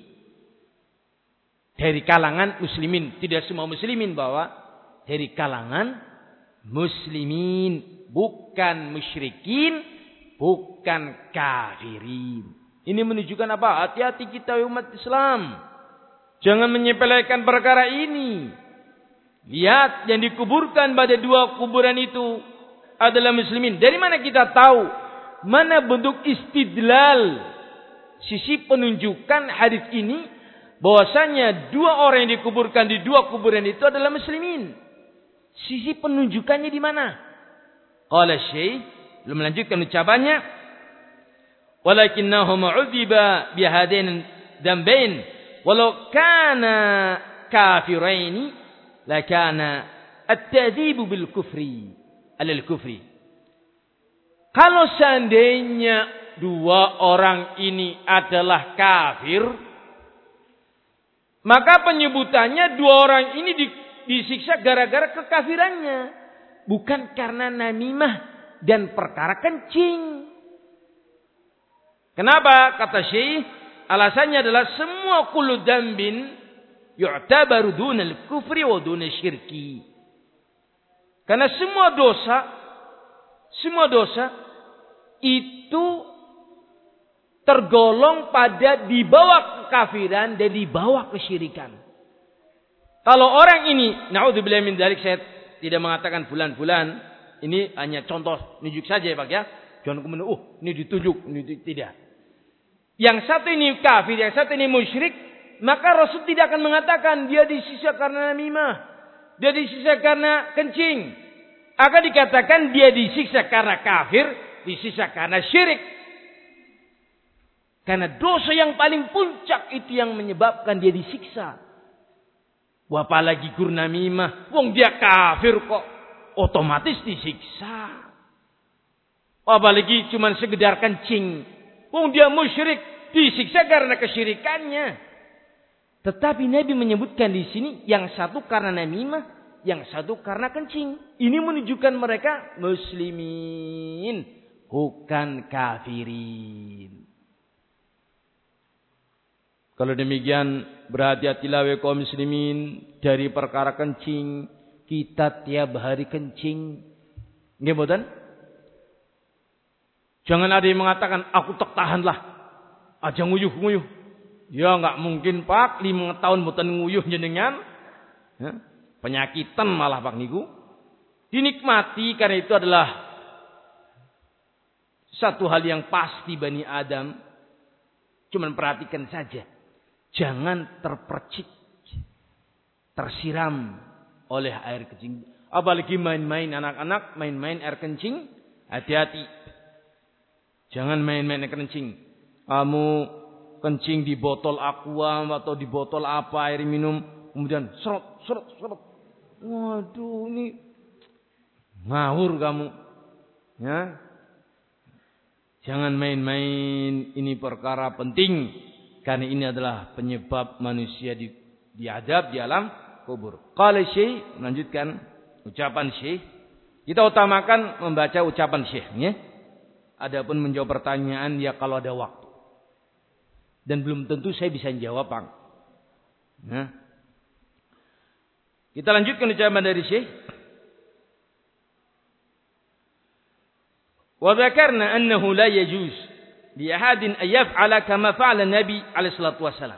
Dari kalangan muslimin, tidak semua muslimin, bahwa dari kalangan muslimin, bukan musyrikin, bukan kafirin. Ini menunjukkan apa? Hati-hati kita umat Islam. Jangan menyepelekan perkara ini. Lihat, yang dikuburkan pada dua kuburan itu adalah muslimin. Dari mana kita tahu? Mana bentuk istidlal? Sisi penunjukan hadis ini bahwasanya dua orang yang dikuburkan di dua kuburan itu adalah muslimin. Sisi penunjukannya di mana? Qala Syekh, belum melanjutkan ucapannya, walakinnahu mu'udziba bihadain dambain walau kana kafiraini lakana at-ta'dzibu bil kufri alal kufri. Kalau seandainya dua orang ini adalah kafir, maka penyebutannya dua orang ini disiksa gara-gara kekafirannya, bukan karena namimah dan perkara kencing. Kenapa? Kata Syekh, alasannya adalah semua kullu dambin yu'tabaru dunal kufri wa dunal syirki. Karena semua dosa, semua dosa itu tergolong pada di bawah kekafiran dan di bawah kesyirikan. Kalau orang ini, naudzubillah min dzalik, saya tidak mengatakan bulan-bulan, ini hanya contoh nunjuk saja ya Pak ya. Jangan kemudian, oh ini ditunjuk, ini tidak. Yang satu ini kafir, yang satu ini musyrik, maka Rasul tidak akan mengatakan dia disiksa karena namimah, dia disiksa karena kencing. Akan dikatakan dia disiksa karena kafir, disiksa karena syirik. Karena dosa yang paling puncak itu yang menyebabkan dia disiksa. Apalagi gur namimah, wong dia kafir kok otomatis disiksa. Apalagi cuma sekedar kencing, wong dia musyrik, disiksa karena kesyirikannya. Tetapi Nabi menyebutkan di sini yang satu karena namimah, yang satu karena kencing. Ini menunjukkan mereka muslimin, bukan kafirin. Kalau demikian berhati-hatilah wahai kaum muslimin dari perkara kencing. Kita tiap hari kencing. Nggih mboten? Jangan ada yang mengatakan aku tak tahanlah. Aja nguyuh-nguyuh. Ya enggak mungkin Pak, lima tahun mboten nguyuh jenengan. Ya, penyakitan malah Pak niku. Dinikmati karena itu adalah satu hal yang pasti Bani Adam. Cuman perhatikan saja. Jangan terpercik, tersiram oleh air kencing. Apalagi main-main anak-anak, main-main air kencing. Hati-hati. Jangan main-main air kencing. Kamu kencing di botol aqua atau di botol apa air minum. Kemudian serot, serot, serot. Waduh ini ngawur kamu. Ya. Jangan main-main. Ini perkara penting. Karena ini adalah penyebab manusia di, diadab di alam kubur. Qala Syekh, melanjutkan ucapan Syekh. Kita utamakan membaca ucapan Syekh. Ya. Adapun menjawab pertanyaan ya kalau ada waktu. Dan belum tentu saya bisa jawab, Bang. Ya. Kita lanjutkan ucapan dari Syekh. Wa dzakarna annahu la yajuz li ahadin an yaf'ala kama fa'ala Nabi alaihi salatu wasallam.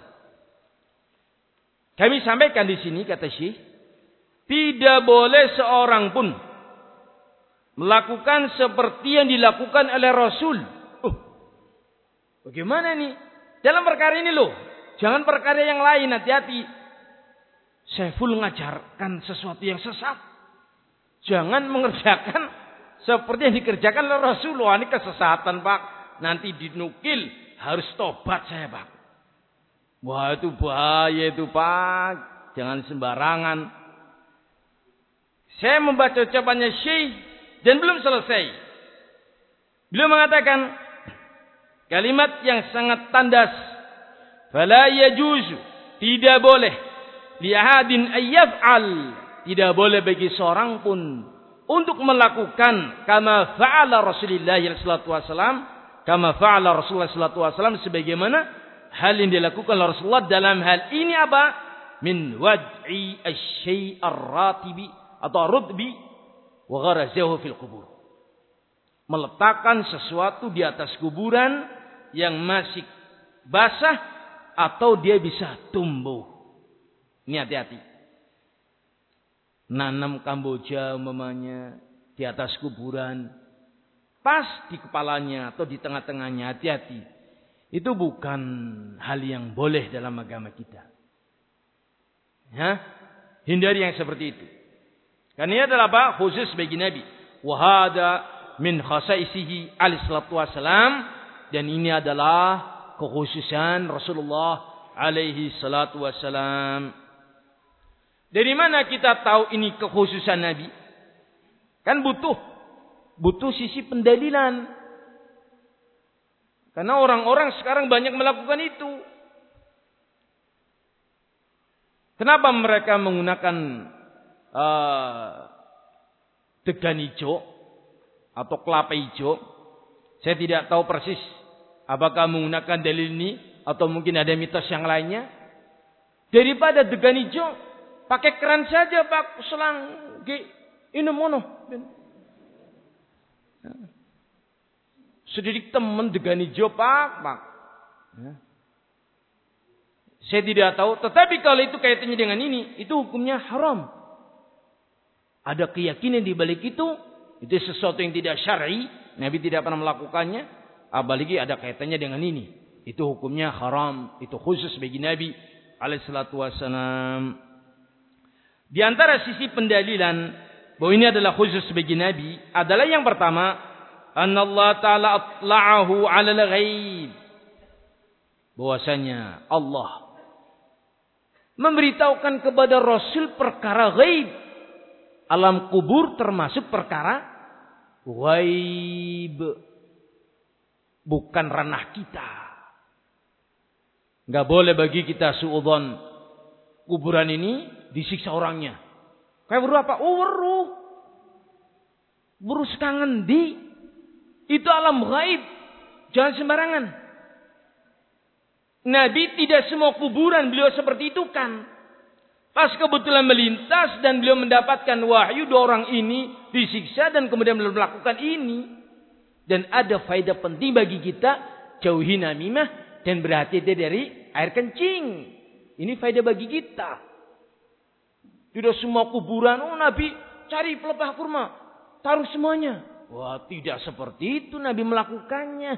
Kami sampaikan di sini kata Syekh, tidak boleh seorang pun melakukan seperti yang dilakukan oleh Rasul. Oh, bagaimana nih? Dalam perkara ini loh, jangan perkara yang lain, hati-hati. Saiful ngajarkan sesuatu yang sesat. Jangan mengerjakan seperti yang dikerjakan oleh Rasul. Wah, ini kesesatan, Pak. Nanti dinukil harus tobat saya, Pak. Wah, itu bahaya itu, Pak. Jangan sembarangan. Saya membaca ucapannya Syekh dan belum selesai. Beliau mengatakan kalimat yang sangat tandas. Fala yajuzu, tidak boleh li ahadin ayyaf'al, tidak boleh bagi seorang pun untuk melakukan kama fa'ala Rasulullah sallallahu alaihi wasallam, kama fa'ala Rasulullah sallallahu alaihi wasallam, sebagaimana hal yang dilakukan oleh Rasulullah dalam hal ini apa? Min wad'i asy-syai' ar-ratibi atau rutbi wa gharazahu fil qubur. Meletakkan sesuatu di atas kuburan yang masih basah atau dia bisa tumbuh. Ini hati-hati. Nanam kamboja umpamanya di atas kuburan, pas di kepalanya atau di tengah-tengahnya, hati-hati. Itu bukan hal yang boleh dalam agama kita. Ya, hindari yang seperti itu. Karena ini adalah apa? Khusus bagi Nabi. Wahada min khasaisihi alaihi salatu wassalam, dan ini adalah kekhususan Rasulullah alaihi salatu wassalam. Dari mana kita tahu ini kekhususan Nabi? Kan butuh butuh sisi pendalilan. Karena orang-orang sekarang banyak melakukan itu. Kenapa mereka menggunakan uh, degan hijau atau kelapa hijau? Saya tidak tahu persis apakah menggunakan dalil ini atau mungkin ada mitos yang lainnya. Daripada degan hijau, pakai keran saja, Pak, selang ge ini mono. Sedikit teman degan hijau, Pak, Pak. Ya. Saya tidak tahu, tetapi kalau itu kaitannya dengan ini, itu hukumnya haram. Ada keyakinan di balik itu, itu sesuatu yang tidak syar'i, Nabi tidak pernah melakukannya, apalagi ada kaitannya dengan ini. Itu hukumnya haram, itu khusus bagi Nabi alaihi salatu wassalam. Di antara sisi pendalilan bahwa ini adalah khusus bagi Nabi adalah yang pertama, Allah Ta'ala atla'ahu 'alal ghaib. Bahwasanya Allah memberitahukan kepada Rasul perkara ghaib. Alam kubur termasuk perkara ghaib. Bukan ranah kita. Enggak boleh bagi kita suudzon. Kuburan ini disiksa orangnya. Kayak weruh apa? Oh, weruh. Weruh sekangen di. Itu alam ghaib. Jangan sembarangan. Nabi tidak semua kuburan beliau seperti itu kan. Pas kebetulan melintas dan beliau mendapatkan wahyu, dua orang ini disiksa dan kemudian beliau melakukan ini. Dan ada faedah penting bagi kita, jauhi namimah dan berhati-hati dari air kencing. Ini faedah bagi kita. Tidak semua kuburan, oh Nabi cari pelepah kurma, taruh semuanya. Wah, tidak seperti itu Nabi melakukannya.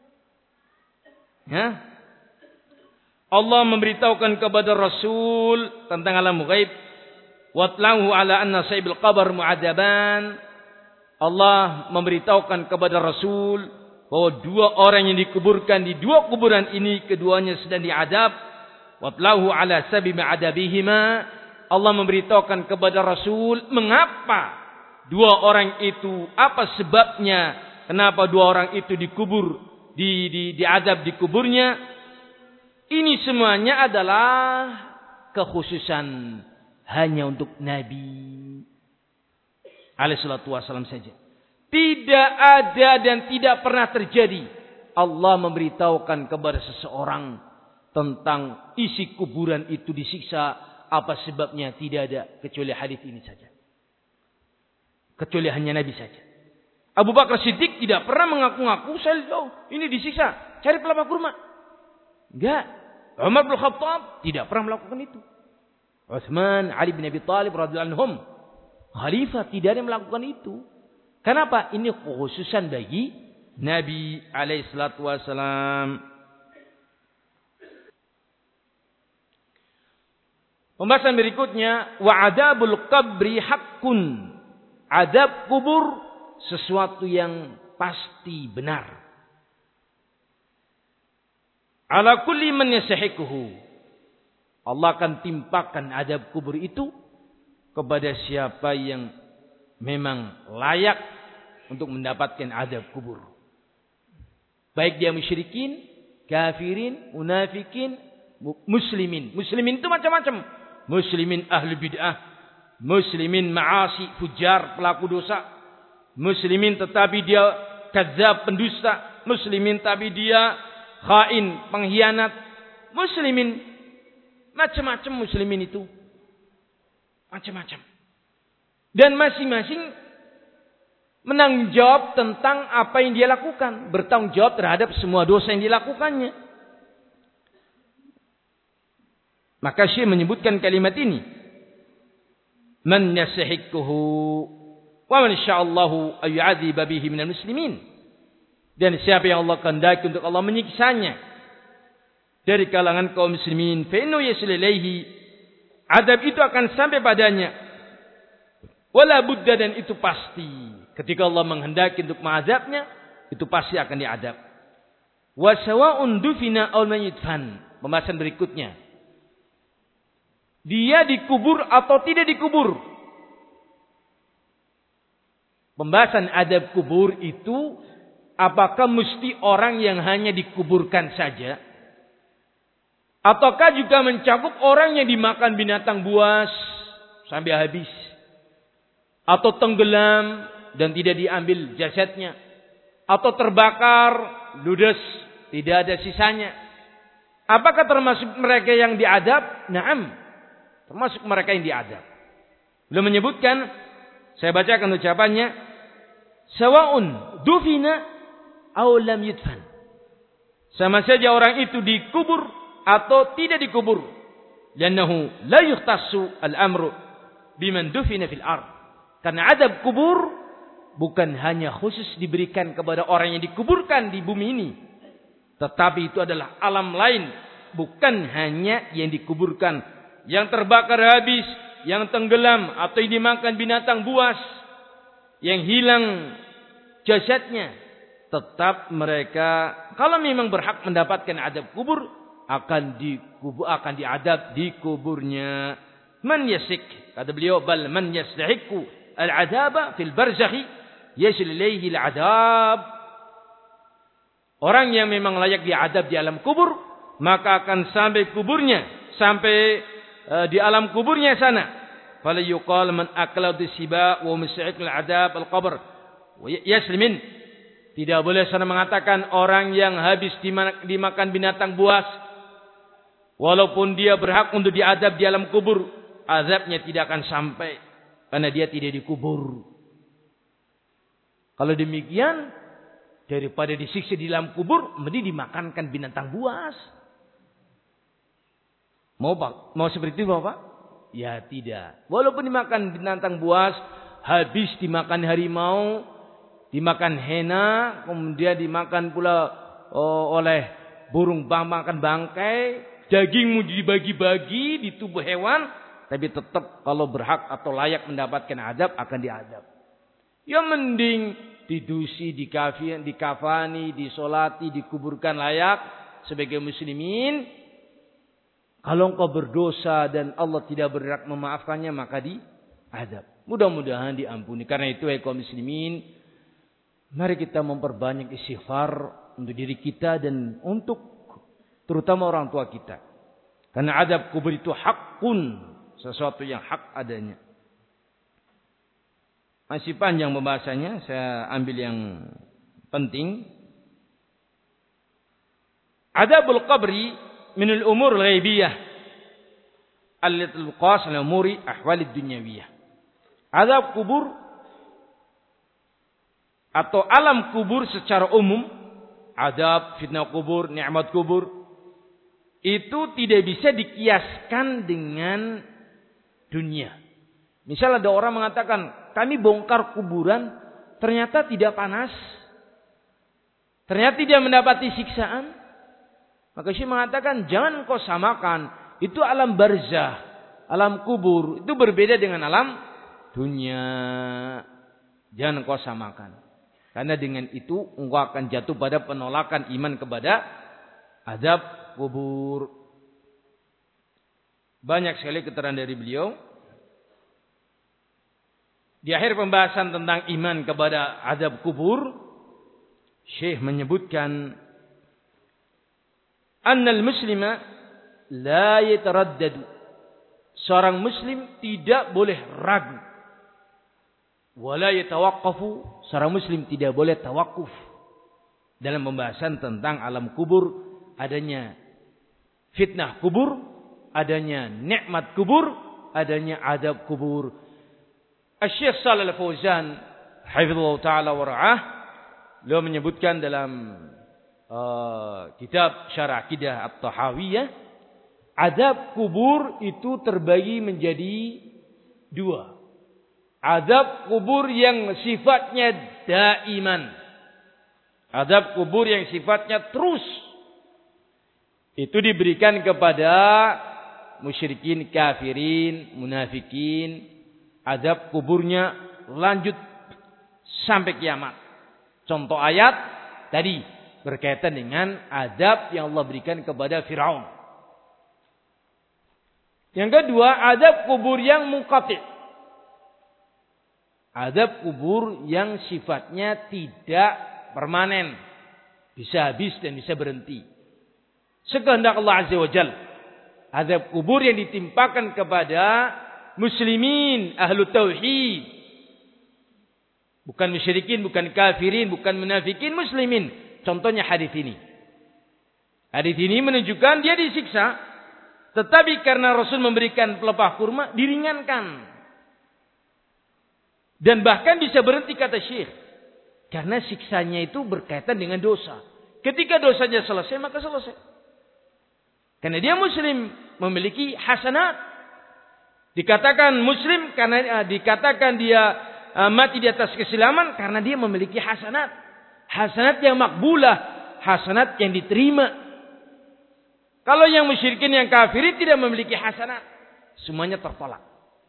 Ya. Allah memberitahukan kepada Rasul tentang alam ghaib. Watlahu ala anna sahibil qabr mu'adaban. Allah memberitahukan kepada Rasul bahwa dua orang yang dikuburkan di dua kuburan ini keduanya sedang diadab. Watlahu ala sabi ma'adabihima. Allah memberitahukan kepada Rasul mengapa dua orang itu, apa sebabnya, kenapa dua orang itu dikubur, di, di, diadab di kuburnya. Ini semuanya adalah kekhususan hanya untuk Nabi alaihi salatu wasallam saja. Tidak ada dan tidak pernah terjadi Allah memberitahukan kepada seseorang tentang isi kuburan itu disiksa, apa sebabnya, tidak ada kecuali hadis ini saja. Kecuali hanya Nabi saja. Abu Bakar Siddiq tidak pernah mengaku-ngaku saya tahu ini disiksa, cari pelepah kurma. Enggak. Umar bin Khattab tidak pernah melakukan itu. Utsman, Ali bin Abi Thalib radhiyallahu anhum, khalifah, tidak ada yang melakukan itu. Kenapa? Ini khususan bagi Nabi alaihi salatu wasallam. Pembahasan berikutnya, wa adabul qabri haqqun. Adab kubur sesuatu yang pasti benar. Ala kulli man yasahiquhu. Allah akan timpakan adab kubur itu kepada siapa yang memang layak untuk mendapatkan adab kubur. Baik dia musyrikin, kafirin, munafikin, muslimin. Muslimin itu macam-macam. Muslimin ahli bid'ah, muslimin ma'asi, fujar, pelaku dosa. Muslimin tetapi dia kadzab, pendusta. Muslimin tapi dia khain, pengkhianat. Muslimin, macam-macam muslimin itu. Macam-macam. Dan masing-masing menanggung jawab tentang apa yang dia lakukan. Bertanggung jawab terhadap semua dosa yang dilakukannya. Maka Syekh menyebutkan kalimat ini. Man yasahikuhu wa man sya'allahu ayyu'adziba bihi minal muslimin. Dan siapa yang Allah kehendaki untuk Allah menyiksanya dari kalangan kaum muslimin, fa innahu yasil ilaihi, adab itu akan sampai padanya. Wala budda, dan itu pasti. Ketika Allah menghendaki untuk mengazabnya, itu pasti akan diadab. Wa sawa'un dufina aw lam yudfan. Pembahasan berikutnya. Dia dikubur atau tidak dikubur. Pembahasan adab kubur itu, apakah mesti orang yang hanya dikuburkan saja? Ataukah juga mencakup orang yang dimakan binatang buas sampai habis? Atau tenggelam dan tidak diambil jasadnya? Atau terbakar, ludes, tidak ada sisanya? Apakah termasuk mereka yang diadab? Naam, termasuk mereka yang diadab. Belum menyebutkan, saya bacakan ucapannya. Sawa'un dufina aw lam yudfan. Sama saja orang itu dikubur atau tidak dikubur. Liannahu la yukhtassu al-amru biman dufina fil ard. Karena adab kubur bukan hanya khusus diberikan kepada orang yang dikuburkan di bumi ini, tetapi itu adalah alam lain, bukan hanya yang dikuburkan, yang terbakar habis, yang tenggelam atau yang dimakan binatang buas, yang hilang jasadnya. Tetap mereka kalau memang berhak mendapatkan adab kubur akan dikubur, akan diadab di kuburnya. Man yasik, kata beliau, bal man yastahiqu al-adaba fil barzakhi yasil ilaihi al-adab. Orang yang memang layak diadab di alam kubur, maka akan sampai kuburnya, sampai uh, di alam kuburnya sana. Fala yuqal man akala disiba wa mustahiq al-adab al-qabr wa yaslimin. Tidak boleh sana mengatakan orang yang habis dimakan binatang buas Walaupun dia berhak untuk diazab di alam kubur, azabnya tidak akan sampai karena dia tidak dikubur. Kalau demikian, daripada disiksa di alam kubur, mending dimakankan binatang buas. Mau Pak? Mau seperti itu Bapak? Ya tidak. Walaupun dimakan binatang buas, habis dimakan harimau, dimakan hena, kemudian dimakan pula oh, oleh burung bang makan bangkai, dagingmu dibagi-bagi di tubuh hewan, tapi tetap kalau berhak atau layak mendapatkan azab akan diazab. Ya mending didusi, dikafani, dikafani, disolati, dikuburkan layak sebagai muslimin. Kalau engkau berdosa dan Allah tidak berhak memaafkannya, maka diazab. Mudah-mudahan diampuni. Karena itu hai kaum muslimin, mari kita memperbanyak istighfar untuk diri kita dan untuk terutama orang tua kita. Karena azab kubur itu hakun, sesuatu yang hak adanya. Masih panjang pembahasannya, saya ambil yang penting. Azabul qabri minul umur ghaibiyah allati tuqas ala umuri ahwalid dunyawiyah. Azab kubur atau alam kubur secara umum, azab, fitnah kubur, nikmat kubur, itu tidak bisa dikiaskan dengan dunia. Misal ada orang mengatakan, kami bongkar kuburan, ternyata tidak panas, ternyata tidak mendapati siksaan. Maka Syekh mengatakan, jangan kau samakan, itu alam barzah, alam kubur, itu berbeda dengan alam dunia. Jangan kau samakan. Karena dengan itu engkau akan jatuh pada penolakan iman kepada azab kubur. Banyak sekali keterangan dari beliau. Di akhir pembahasan tentang iman kepada azab kubur, Syekh menyebutkan annal muslima la yataraddadu. Seorang muslim tidak boleh ragu. Wala yatawaqqafu. Seorang muslim tidak boleh tawakuf dalam pembahasan tentang alam kubur, adanya fitnah kubur, adanya nikmat kubur, adanya azab kubur. Asy-Syaikh Shalal Al-Fauzan hafizallahu taala wa ra'ah, beliau menyebutkan dalam uh, kitab Syarah Aqidah At-Tahawiyah, azab kubur itu terbagi menjadi dua. Azab kubur yang sifatnya daiman. Azab kubur yang sifatnya terus. Itu diberikan kepada musyrikin, kafirin, munafikin. Azab kuburnya lanjut sampai kiamat. Contoh ayat tadi berkaitan dengan azab yang Allah berikan kepada Firaun. Yang kedua, azab kubur yang munqati'. Azab kubur yang sifatnya tidak permanen. Bisa habis dan bisa berhenti. Sekehendak Allah Azza wa Jalla. Azab kubur yang ditimpakan kepada muslimin, ahlu tauhid. Bukan musyrikin, bukan kafirin, bukan munafikin, muslimin. Contohnya hadis ini. Hadis ini menunjukkan dia disiksa. Tetapi karena Rasul memberikan pelepah kurma, diringankan. Dan bahkan bisa berhenti, kata Syekh. Karena siksanya itu berkaitan dengan dosa. Ketika dosanya selesai, maka selesai. Karena dia muslim, memiliki hasanat. Dikatakan muslim karena uh, dikatakan dia uh, mati di atas keislaman karena dia memiliki hasanat. Hasanat yang makbulah, hasanat yang diterima. Kalau yang musyrikin, yang kafirin tidak memiliki hasanat, semuanya tertolak.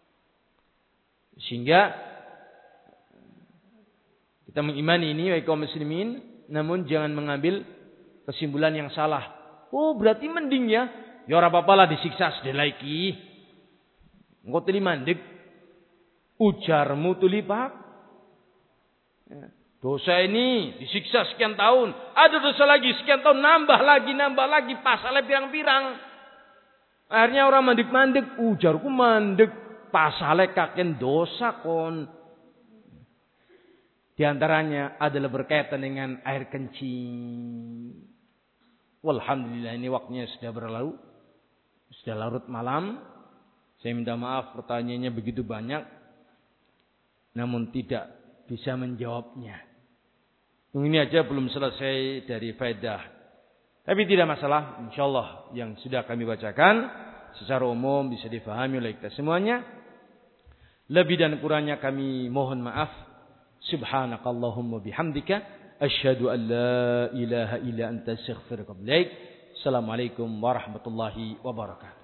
Sehingga kita mengimani ini, wahai kaum muslimin, namun jangan mengambil kesimpulan yang salah. Oh, berarti mending ya. Ya ora apa-apalah disiksa sedelaiki. Engko tuli mandeg. Ujarmu tuli Pak. Ya. Dosa ini disiksa sekian tahun. Ada dosa lagi sekian tahun. Nambah lagi, nambah lagi. Pasalnya pirang-pirang. Akhirnya orang mandeg-mandeg. Ujarku mandeg. Pasalnya kakek dosa kon. Di antaranya adalah berkaitan dengan air kencing. Walhamdulillah, ini waktunya sudah berlalu. Sudah larut malam. Saya minta maaf pertanyaannya begitu banyak. Namun tidak bisa menjawabnya. Ini aja belum selesai dari faedah. Tapi tidak masalah. InsyaAllah yang sudah kami bacakan secara umum bisa difahami oleh kita semuanya. Lebih dan kurangnya kami mohon maaf. Subhanakallahumma bihamdika. Asyhadu an la ilaha illa anta astaghfiruka wa atubu ilaik. Assalamualaikum warahmatullahi wabarakatuh.